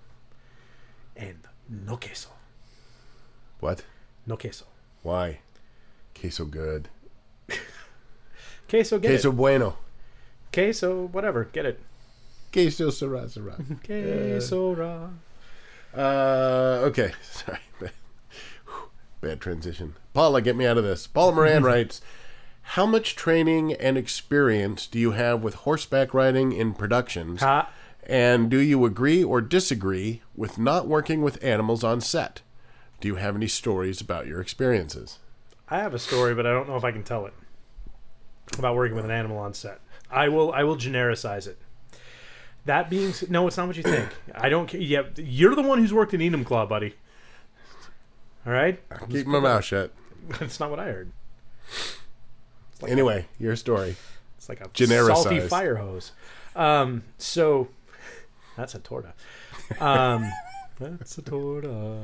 And no queso. What? No queso. Why? Queso good. Queso, get Queso it. bueno. Queso, whatever, get it. Queso Syrah Syrah. Queso ra. Uh, okay. Sorry. Bad transition. Paula, get me out of this. Paula Moran writes, how much training and experience do you have with horseback riding in productions? Ha. And do you agree or disagree with not working with animals on set? Do you have any stories about your experiences? I have a story, but I don't know if I can tell it about working with an animal on set. I will. I will genericize it. That being s- no, it's not what you think. I don't care. Yeah, you're the one who's worked in Enum Claw, buddy. All right. Keep my mouth shut. That's not what I heard. Anyway, your story. It's like a Genericized. salty fire hose. Um. So that's a torta. Um. That's a torta.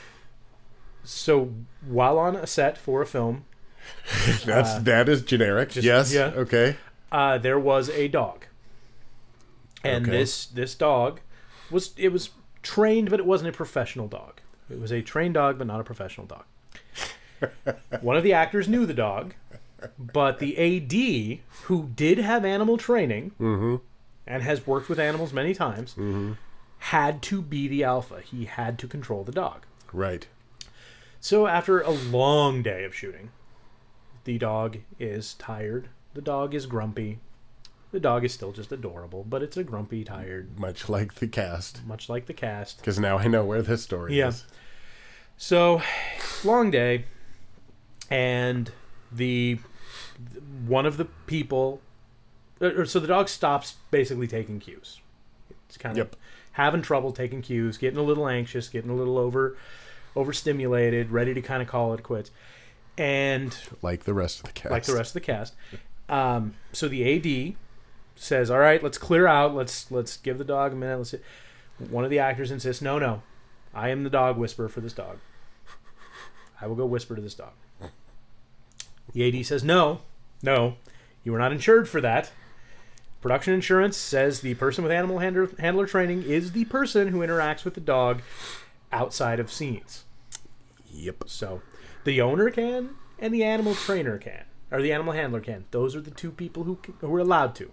So while on a set for a film, That's Uh, that is generic. just- yes. yeah. Okay. uh, there was a dog, and Okay. this this dog was it was trained, but it wasn't a professional dog. It was a trained dog, but not a professional dog. One of the actors knew the dog, but the A D, who did have animal training Mm-hmm. and has worked with animals many times, Mm-hmm. had to be the alpha. He had to control the dog. Right. So after a long day of shooting, the dog is tired. The dog is grumpy. The dog is still just adorable, but it's a grumpy, tired, Much like the cast. much like the cast. Because now I know where this story Yeah. is. So, long day, and the one of the people, or, so the dog stops basically taking cues. It's kind of Yep. having trouble taking cues, getting a little anxious, getting a little over overstimulated, ready to kind of call it quits. And Like the rest of the cast. like the rest of the cast. Um, so the A D says, "All right, let's clear out. Let's let's give the dog a minute." Let's see. One of the actors insists, "No, no, I am the dog whisperer for this dog. I will go whisper to this dog." The A D says, "No, no, you are not insured for that. Production insurance says the person with animal handler, handler training is the person who interacts with the dog outside of scenes." Yep. So the owner can and the animal trainer can, or the animal handler can. Those are the two people who who are allowed to.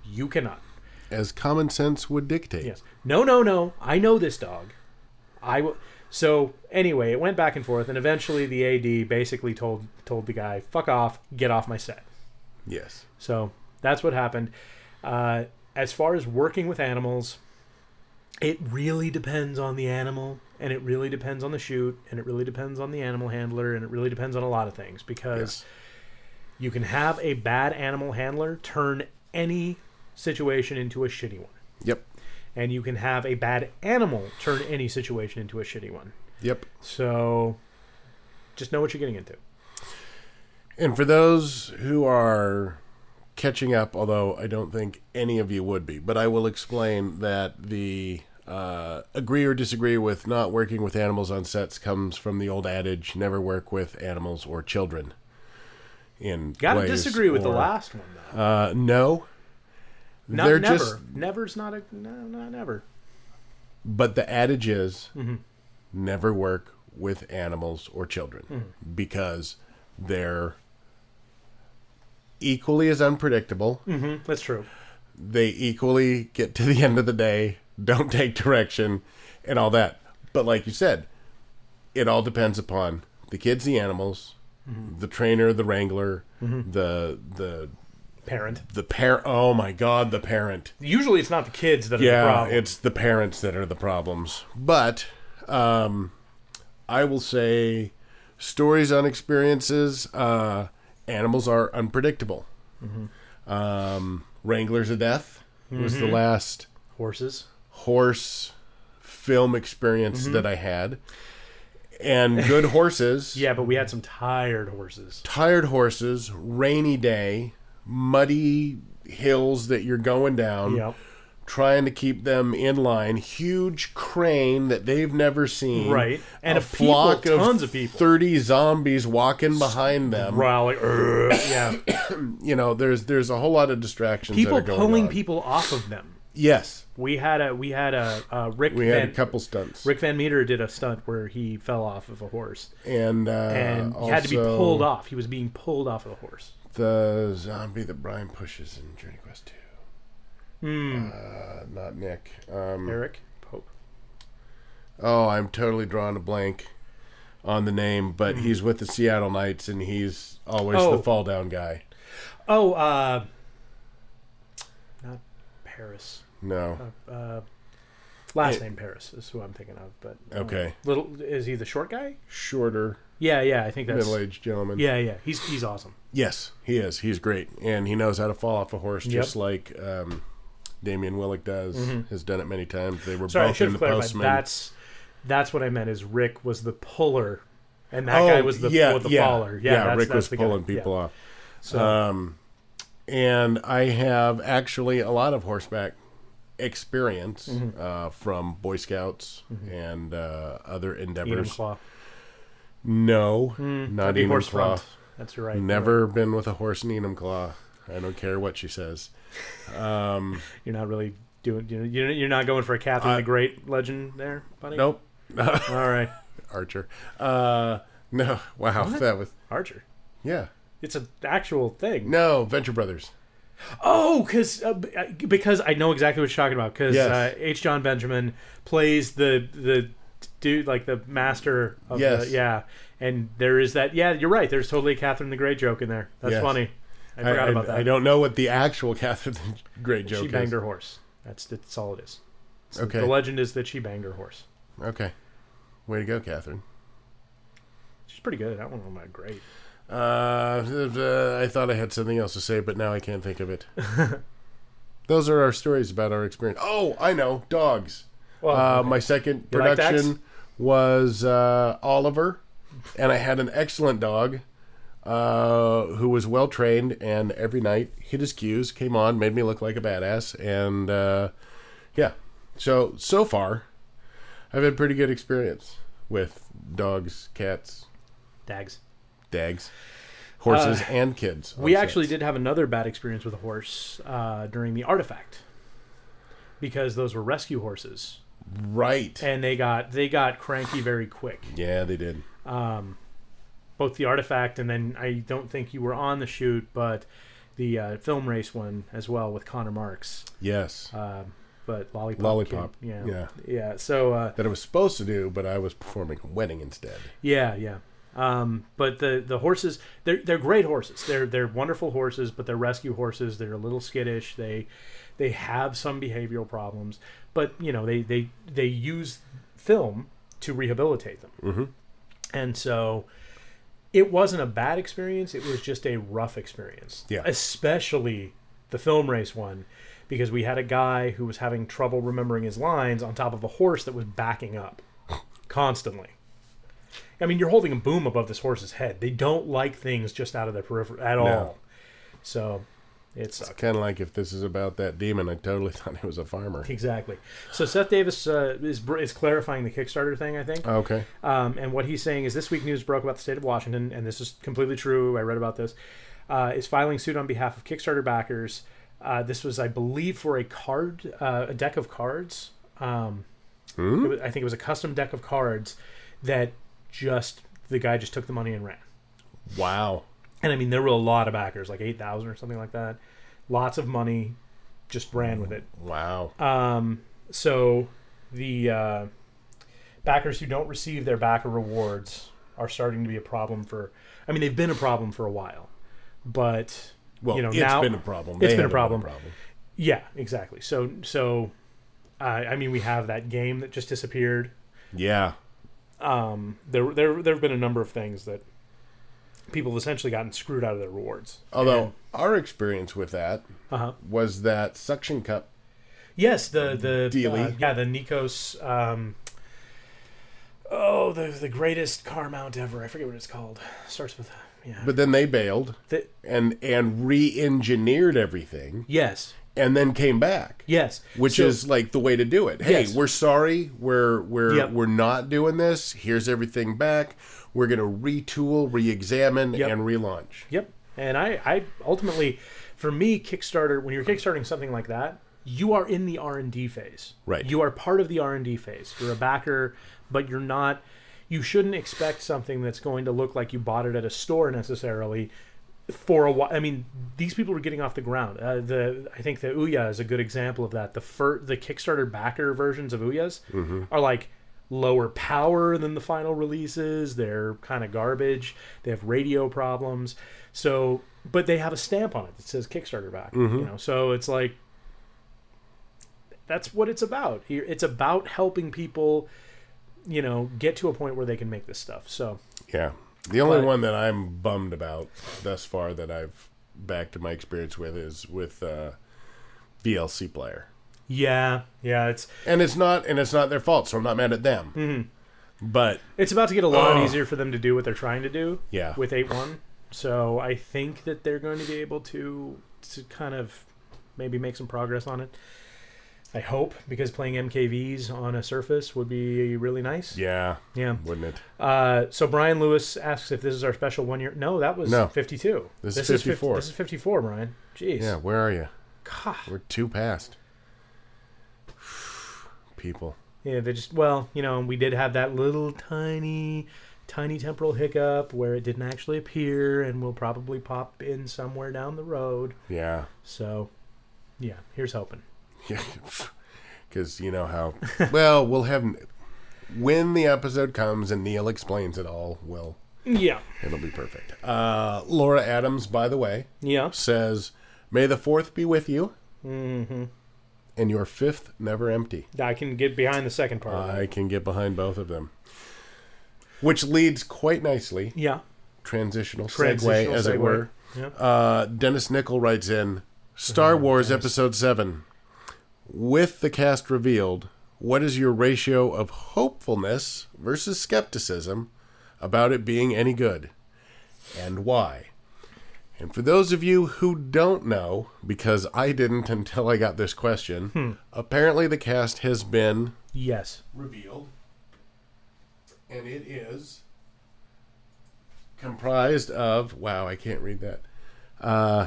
You cannot. As common sense would dictate. Yes. No, no, no. I know this dog. I will. So anyway, it went back and forth, and eventually the A D basically told told the guy, "Fuck off, get off my set." Yes. So that's what happened. Uh, as far as working with animals, it really depends on the animal, and it really depends on the shoot, and it really depends on the animal handler, and it really depends on a lot of things, because Yes. you can have a bad animal handler turn any situation into a shitty one. Yep. And you can have a bad animal turn any situation into a shitty one. Yep. So just know what you're getting into. And for those who are catching up, although I don't think any of you would be, but I will explain that the uh, agree or disagree with not working with animals on sets comes from the old adage, never work with animals or children. In Gotta plays disagree with the or- last one, though. Uh, no. Not They're never. just, Never's not a... No, not never. but the adage is Mm-hmm. never work with animals or children Mm-hmm. because they're equally as unpredictable. Mm-hmm. That's true. They equally get to the end of the day, don't take direction, and all that. But like you said, it all depends upon the kids, the animals, mm-hmm. the trainer, the wrangler, mm-hmm. the the Parent. the parent. Oh my God, the parent. Usually it's not the kids that are the Yeah, problem. it's the parents that are the problems. But um, I will say, stories on experiences. Uh, animals are unpredictable. Mm-hmm. Um, Wranglers of Death was Mm-hmm. the last Horses. horse film experience Mm-hmm. that I had. And good horses, Yeah, but we had some tired horses. tired horses, rainy day, muddy hills that you're going down, Yep. trying to keep them in line, huge crane that they've never seen. Right. And a a people, flock of tons of people. thirty zombies walking behind them. Right, like, "Urgh." yeah. You know, there's there's a whole lot of distractions People that are going pulling on. people off of them. Yes. We had a we had a uh, Rick We Van had a couple stunts. Rick Van Meter did a stunt where he fell off of a horse and uh, and also he had to be pulled off. He was being pulled off of the horse. the zombie that Brian pushes in Journey Quest two. Hmm. Uh, not Nick. Um, Eric Pope. oh, I'm totally drawing a blank on the name, but he's with the Seattle Knights, and he's always Oh. the fall down guy. Oh, uh, not Paris. No. Uh, uh, last It- name Paris is who I'm thinking of. But uh, Okay. little is he the short guy? Shorter, Yeah, yeah. I think that's middle-aged gentleman. yeah, yeah. He's he's awesome. Yes, he is. He's great, and he knows how to fall off a horse, Yep. just like um, Damian Willick does. Has done it many times. They were Sorry, I both should in have the clarified. Postman. That's that's what I meant. Is Rick was the puller, and that oh, guy was the yeah, the yeah, faller. Yeah, yeah. that's, Rick that's was the guy. pulling people Yeah. off. So Um, and I have actually a lot of horseback experience Mm-hmm. uh, from Boy Scouts and uh, other Enum endeavors. Claw. No, Mm, not that'd be Enum horse Claw. front. That's right. Never been with a horse in Enum Claw. I don't care what she says. Um, You're not really doing. You're you're you're not going for a Catherine Uh, the Great legend there, buddy. nope. All right, Archer. Uh, no. Wow, What? that was Archer. yeah. It's an actual thing. No, Venture Brothers. Oh, because uh, b- uh, because I know exactly what you're talking about. Because Yes. uh, H. John Benjamin plays the the dude like the master of Yes. the yeah, and there is that. Yeah, you're right. There's totally a Catherine the Great joke in there. That's Yes. funny. I I, forgot I- about that. I don't know what the actual Catherine the Great joke She is. banged her horse. That's that's all it is. So Okay. The legend is that she banged her horse. Okay. Way to go, Catherine. She's pretty good. That one was not great. Uh, uh, I thought I had something else to say, but now I can't think of it. Those are our stories about our experience. Oh, I know. Dogs. Well, Uh, okay. my second You like production dogs? was uh, Oliver, and I had an excellent dog uh, who was well trained, and every night hit his cues, came on, made me look like a badass, and uh, yeah. So so far, I've had pretty good experience with dogs, cats, Dags. dags, horses, Uh, and kids. on We actually sets. did have another bad experience with a horse uh, during the artifact because those were rescue horses, Right. and they got they got cranky very quick. Yeah, they did. Um, both the artifact and then I don't think you were on the shoot, but the uh, film race one as well with Connor Marks. Yes. Um, but Lollipop. Lollipop. Kid, yeah. Yeah. Yeah. So uh, that I was supposed to do, but I was performing a wedding instead. yeah, yeah. Um, but the, the horses, they're they're great horses. They're they're wonderful horses, but they're rescue horses. They're a little skittish. They they have some behavioral problems, but you know they they, they use film to rehabilitate them. Mm-hmm. And so it wasn't a bad experience. It was just a rough experience. Yeah. Especially the film race one, because we had a guy who was having trouble remembering his lines on top of a horse that was backing up constantly. I mean, you're holding a boom above this horse's head. They don't like things just out of their periphery at No. all. So it It's sucked. kind of like if this is about that demon, I totally thought he was a farmer. Exactly. So Seth Davis uh, is br- is clarifying the Kickstarter thing, I think. Okay. Um, and what he's saying is this week news broke about the state of Washington, and this is completely true. I read about this. Uh, is filing suit on behalf of Kickstarter backers. Uh, this was, I believe, for a card, uh, a deck of cards. Um, Hmm? it was, I think it was a custom deck of cards that just the guy just took the money and ran. Wow. And I mean, there were a lot of backers, like eight thousand or something like that. Lots of money, just ran with it. Wow. Um, so the uh, backers who don't receive their backer rewards are starting to be a problem for. I mean, they've been a problem for a while, but Well, you know, it's now been a problem. it's They been a haven't problem. Yeah, exactly. So so, uh, I mean, we have that game that just disappeared. Yeah. Um, there there there have been a number of things that people have essentially gotten screwed out of their rewards. Although our experience with that Uh huh. was that suction cup. Yes, the the Dealy. uh, yeah the Nikos. Um, oh, the the greatest car mount ever. I forget what it's called. Starts with yeah. But then they bailed The, and and re-engineered everything yes, and then came back. yes. Which So- is like the way to do it. Hey, Yes. we're sorry. We're we're Yep. we're not doing this. Here's everything back. We're going to retool, re-examine, Yep. and relaunch. Yep. And I, I ultimately, for me, Kickstarter, when you're kickstarting something like that, you are in the R and D phase. Right. You are part of the R and D phase. You're a backer, but you're not. You shouldn't expect something that's going to look like you bought it at a store necessarily. For a while, I mean, these people are getting off the ground. Uh, the I think the Ouya is a good example of that. The fir- the Kickstarter backer versions of Ouyas Mm-hmm. are like lower power than the final releases. They're kind of garbage. They have radio problems. So, but they have a stamp on it that says Kickstarter back. Mm-hmm. You know, so it's like that's what it's about. Here, it's about helping people, you know, get to a point where they can make this stuff. So, Yeah. The only But- one that I'm bummed about thus far that I've backed to my experience with is with uh, V L C Player. yeah, yeah, it's And it's not and it's not their fault, so I'm not mad at them. mhm. But it's about to get a lot Ugh. easier for them to do what they're trying to do yeah. with eight one. So I think that they're going to be able to to kind of maybe make some progress on it. I hope, because playing M K Vs on a Surface would be really nice. Yeah, Yeah. wouldn't it? Uh, so Brian Lewis asks if this is our special one year. No, that was No. fifty-two. This is fif- fifty-four. this is fifty-four, Brian. Jeez. Yeah, where are you? God. We're two past. People. Yeah, they just, well, you know, we did have that little tiny, tiny temporal hiccup where it didn't actually appear and will probably pop in somewhere down the road. Yeah. So, yeah, here's hoping. Yeah. Because you know how. Well, we'll have. When the episode comes and Neil explains it all, well, Yeah. it'll be perfect. Uh, Laura Adams, by the way, Yeah. says, "May the fourth be with you, Mm-hmm. and your fifth never empty." I can get behind the second part of I that. can get behind both of them. Which leads quite nicely, Yeah. transitional, Transitional segue, as it segue. were. Yeah. Uh, Dennis Nickel writes in, Star Oh, Wars Dennis. Episode seven. With the cast revealed, what is your ratio of hopefulness versus skepticism about it being any good? And why? And for those of you who don't know, because I didn't until I got this question, Hmm. apparently the cast has been Yes. revealed. And it is comprised of, wow, I can't read that. Uh,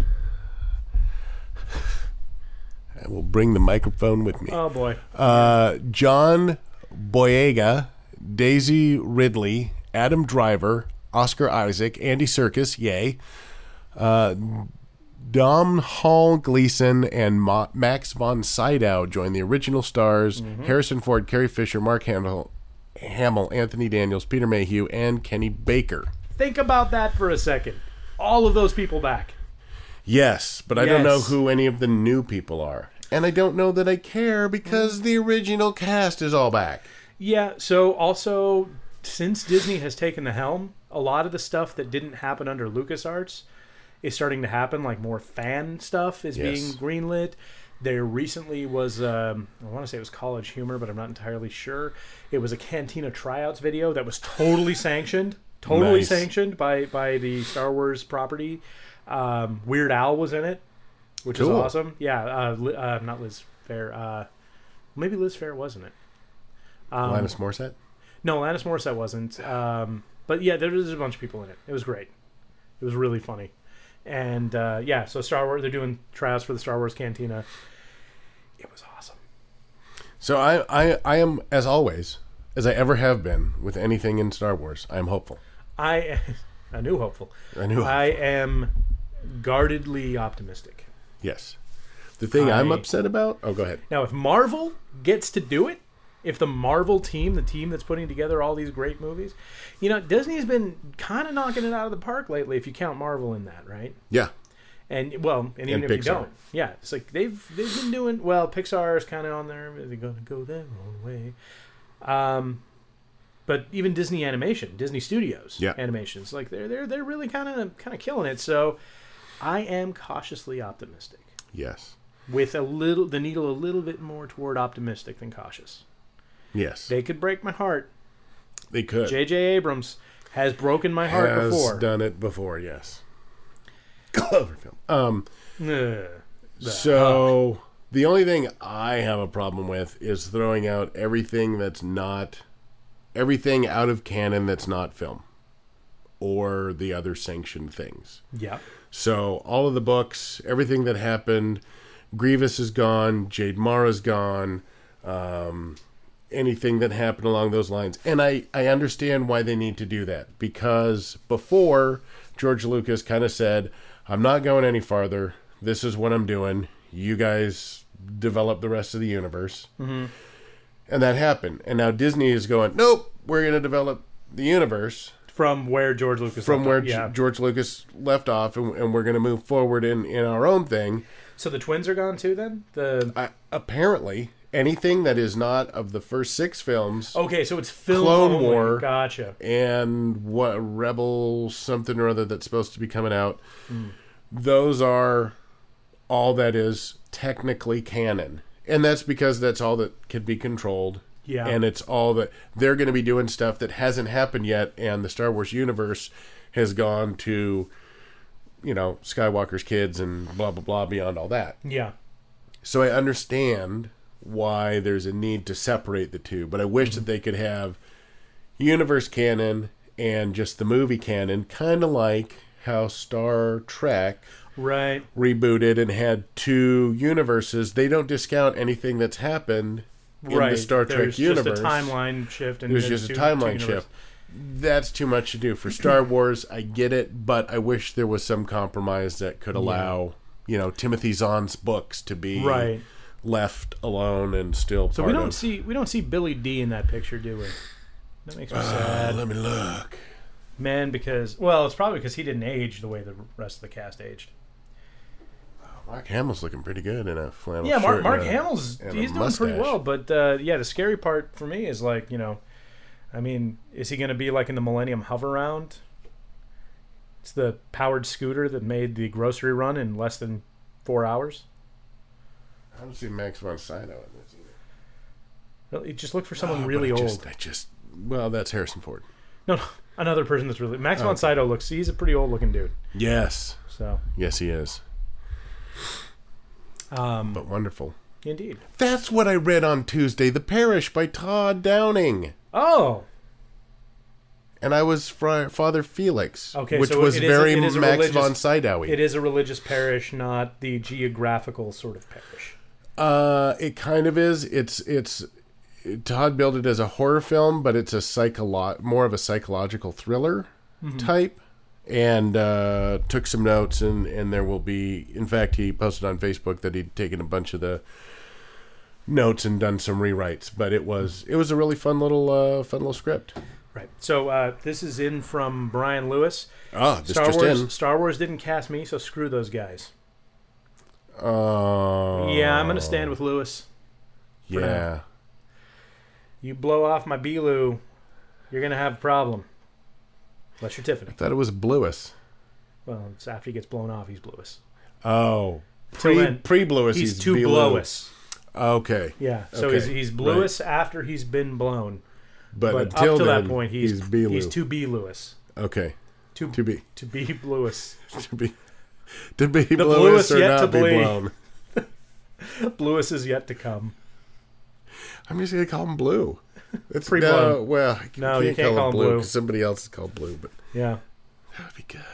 I will bring the microphone with me. Oh, boy. Uh, John Boyega, Daisy Ridley, Adam Driver, Oscar Isaac, Andy Serkis, yay. Uh, Domhnall Gleeson and Ma- Max von Sydow join the original stars. Mm-hmm. Harrison Ford, Carrie Fisher, Mark Hamill, Hamill, Anthony Daniels, Peter Mayhew, and Kenny Baker. Think about that for a second. All of those people back. Yes, but I yes. don't know who any of the new people are. And I don't know that I care because the original cast is all back. Yeah, so also, since Disney has taken the helm, a lot of the stuff that didn't happen under LucasArts is starting to happen, like more fan stuff is yes. being greenlit. There recently was, um, I want to say it was College Humor, but I'm not entirely sure. It was a Cantina tryouts video that was totally sanctioned, totally nice. sanctioned by, by the Star Wars property. Um, Weird Al was in it, which cool. was awesome. Yeah, uh, uh, not Liz Fair. Uh, maybe Liz Fair wasn't it. Um, Alanis Morissette? No, Alanis Morissette wasn't. Um, but yeah, there was a bunch of people in it. It was great. It was really funny. And uh, yeah, so Star Wars, they're doing tryouts for the Star Wars Cantina. It was awesome. So I, I, I am, as always, as I ever have been with anything in Star Wars, I am hopeful. I, a new hopeful. A new hopeful. I am guardedly optimistic. Yes. The thing I, I'm upset about... Oh, go ahead. Now, if Marvel gets to do it, if the Marvel team, the team that's putting together all these great movies, you know, Disney has been kind of knocking it out of the park lately, if you count Marvel in that, right? Yeah. And, well, and even and if Pixar. you don't. Yeah, it's like they've they've been doing... Well, Pixar is kind of on there. They're going to go their own way. Um, but even Disney Animation, Disney Studios yeah. animations, like they're they're they're really kind of kind of killing it. So I am cautiously optimistic. Yes. With a little the needle a little bit more toward optimistic than cautious. Yes. They could break my heart. They could. J J Abrams has broken my heart has before. done it before, yes. Cloverfield. Um, Ugh. so the only thing I have a problem with is throwing out everything that's not everything out of canon that's not film or the other sanctioned things. Yeah. So all of the books, everything that happened, Grievous is gone, Jade Mara's gone, um, anything that happened along those lines. And I, I understand why they need to do that, because before George Lucas kind of said, I'm not going any farther. This is what I'm doing. You guys develop the rest of the universe. Mm-hmm. And that happened. And now Disney is going, nope, we're going to develop the universe. From where George Lucas From left where off. Yeah. G- George Lucas left off, and, and we're going to move forward in, in our own thing. So the twins are gone too then? The I, apparently, anything that is not of the first six films... Okay, so it's film Clone only. War. Gotcha. And what Rebel something or other that's supposed to be coming out. Mm. Those are all that is technically canon. And that's because that's all that can be controlled. Yeah. And it's all that... They're going to be doing stuff that hasn't happened yet, and the Star Wars universe has gone to, you know, Skywalker's kids and blah, blah, blah, beyond all that. Yeah. So I understand why there's a need to separate the two, but I wish mm-hmm. that they could have universe canon and just the movie canon, kind of like how Star Trek right rebooted and had two universes. They don't discount anything that's happened in right. the Star Trek There's universe. Just a timeline shift. And It was just two, a timeline shift. That's too much to do for Star Wars. I get it, but I wish there was some compromise that could allow, yeah. you know, Timothy Zahn's books to be right. left alone and still. So part we don't of... see we don't see Billy D in that picture, do we? That makes me uh, sad. Let me look, man. Because well, it's probably because he didn't age the way the rest of the cast aged. Mark Hamill's looking pretty good in a flannel yeah, Mark, shirt. Mark and a, Hamill's and he's doing pretty well. But uh, yeah, the scary part for me is like, you know, I mean, is he going to be like in the Millennium Hoveround? It's the powered scooter that made the grocery run in less than four hours. I don't see Max von Sydow in this either. Well, you just look for someone oh, really I old. Just, I just, well, that's Harrison Ford. No, no, another person that's really Max oh, von okay. Sydow looks. He's a pretty old looking dude. Yes. So. Yes, he is. Um, but wonderful. Indeed. That's what I read on Tuesday. The Parish by Todd Downing. Oh. And I was Friar, Father Felix, okay, which so was it is very a, it is Max von Sydow-y. It is a religious parish, not the geographical sort of parish. Uh, it kind of is. It's it's Todd billed it as a horror film, but it's a psycholo- more of a psychological thriller mm-hmm. type. and uh, took some notes, and, and there will be, in fact, he posted on Facebook that he'd taken a bunch of the notes and done some rewrites, but it was it was a really fun little uh, fun little script. Right. So uh, this is in from Brian Lewis. Ah, this Star just Wars, in. Star Wars didn't cast me, so screw those guys. Oh. Yeah, I'm going to stand with Lewis. Yeah. now. You blow off my B-Lou, you're going to have a problem. Unless you're Tiffany. I thought it was Bluis. Well, it's after he gets blown off, he's Bluis. Oh. Till Pre, then, pre-Bluis, He's, he's, too Belu. Blowis. Okay. Yeah, so Okay. he's, he's Bluis after he's been blown. But, But until up to then, that point, he's he's B. he's to be Lewis. Okay. To, To be. to be Lewis. To be. To be The Bluis bluest or yet not to be bleed. blown. Lewis is yet to come. I'm just going to call him Blue. It's Pre-blown. No, well, I No, you can't call him Blue. 'cause somebody else is called Blue, but Yeah. that would be good.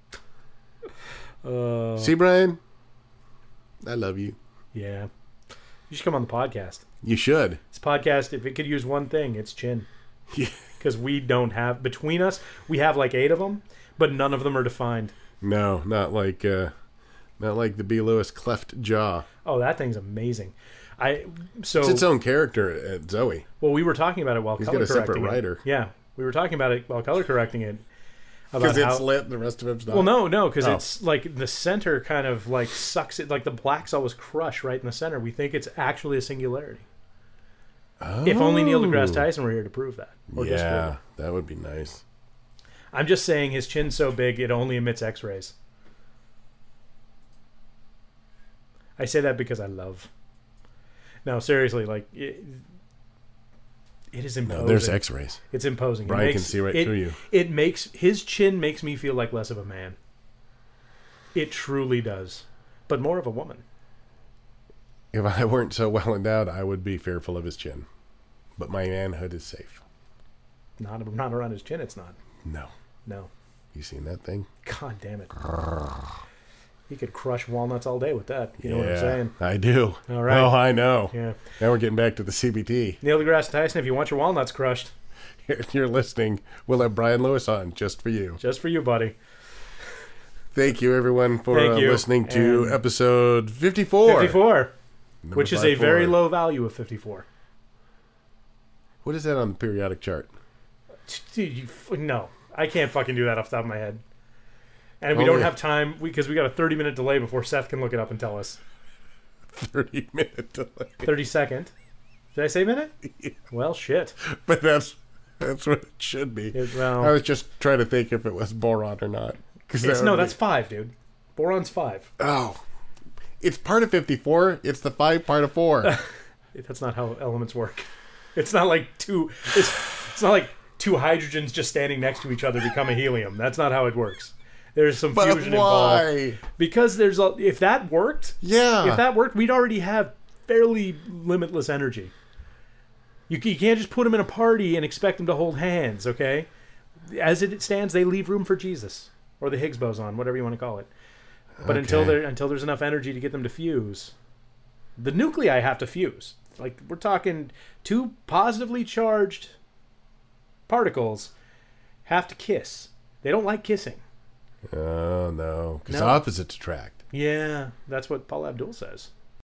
Uh, See, Brian? I love you. yeah. You should come on the podcast. You should. This podcast, if it could use one thing, it's chin. Yeah. Because we don't have, between us, we have like eight of them, but none of them are defined. No, not like uh, not like the B. Lewis cleft jaw. Oh, that thing's amazing. I so It's its own character at Zoe. well, we were talking about it while He's color got a separate correcting it. writer. Yeah, we were talking about it while color correcting it. About Because it's how, lit and the rest of it's not. well, no, no, because Oh. it's like the center kind of like sucks it. Like the blacks always crush right in the center. We think it's actually a singularity. Oh. If only Neil deGrasse Tyson were here to prove that. Or disprove Yeah, it. that would be nice. I'm just saying his chin's so big it only emits X-rays. I say that because I love. No, seriously, like it, it is imposing. No, there's X-rays. It's imposing. It Brian makes- can see right it, through you. It makes his chin makes me feel like less of a man. It truly does, but more of a woman. If I weren't so well endowed, I would be fearful of his chin. But my manhood is safe. Not not around his chin. It's not. No. No. You seen that thing? God damn it. He could crush walnuts all day with that. You know what I'm saying? I do. All right. Oh, I know. Yeah. Now we're getting back to the C B T. Neil deGrasse Tyson, if you want your walnuts crushed, If you're listening, we'll have Brian Lewis on just for you. just for you, buddy. Thank you, everyone, for Thank uh, you. listening to And episode fifty-four. fifty-four, Number which is five a very four. low value of fifty-four. What is that on the periodic chart? Dude, you, f- no, I can't fucking do that off the top of my head. And we Oh, don't yeah. have time because we got a thirty minute delay before Seth can look it up and tell us. thirty minute delay. thirty second. Did I say minute? Yeah. Well, shit. But that's that's what it should be. It, well, I was just trying to think if it was boron or not. 'Cause that it's, would no, be- that's five, dude. Boron's five. Oh. It's part of fifty-four. It's the five part of four. That's not how elements work. It's not like two. It's, it's not like two hydrogens just standing next to each other become a helium. That's not how it works. There's some But fusion involved. why? Because there's a. If that worked, Yeah. if that worked, we'd already have fairly limitless energy. You, you can't just put them in a party and expect them to hold hands, okay? As it stands, they leave room for Jesus or the Higgs boson, whatever you want to call it. But until Okay. there, until there's enough energy to get them to fuse, the nuclei have to fuse. Like we're talking, two positively charged particles have to kiss. They don't like kissing. Oh, no. Because No. opposites attract. Yeah, that's what Paul Abdul says.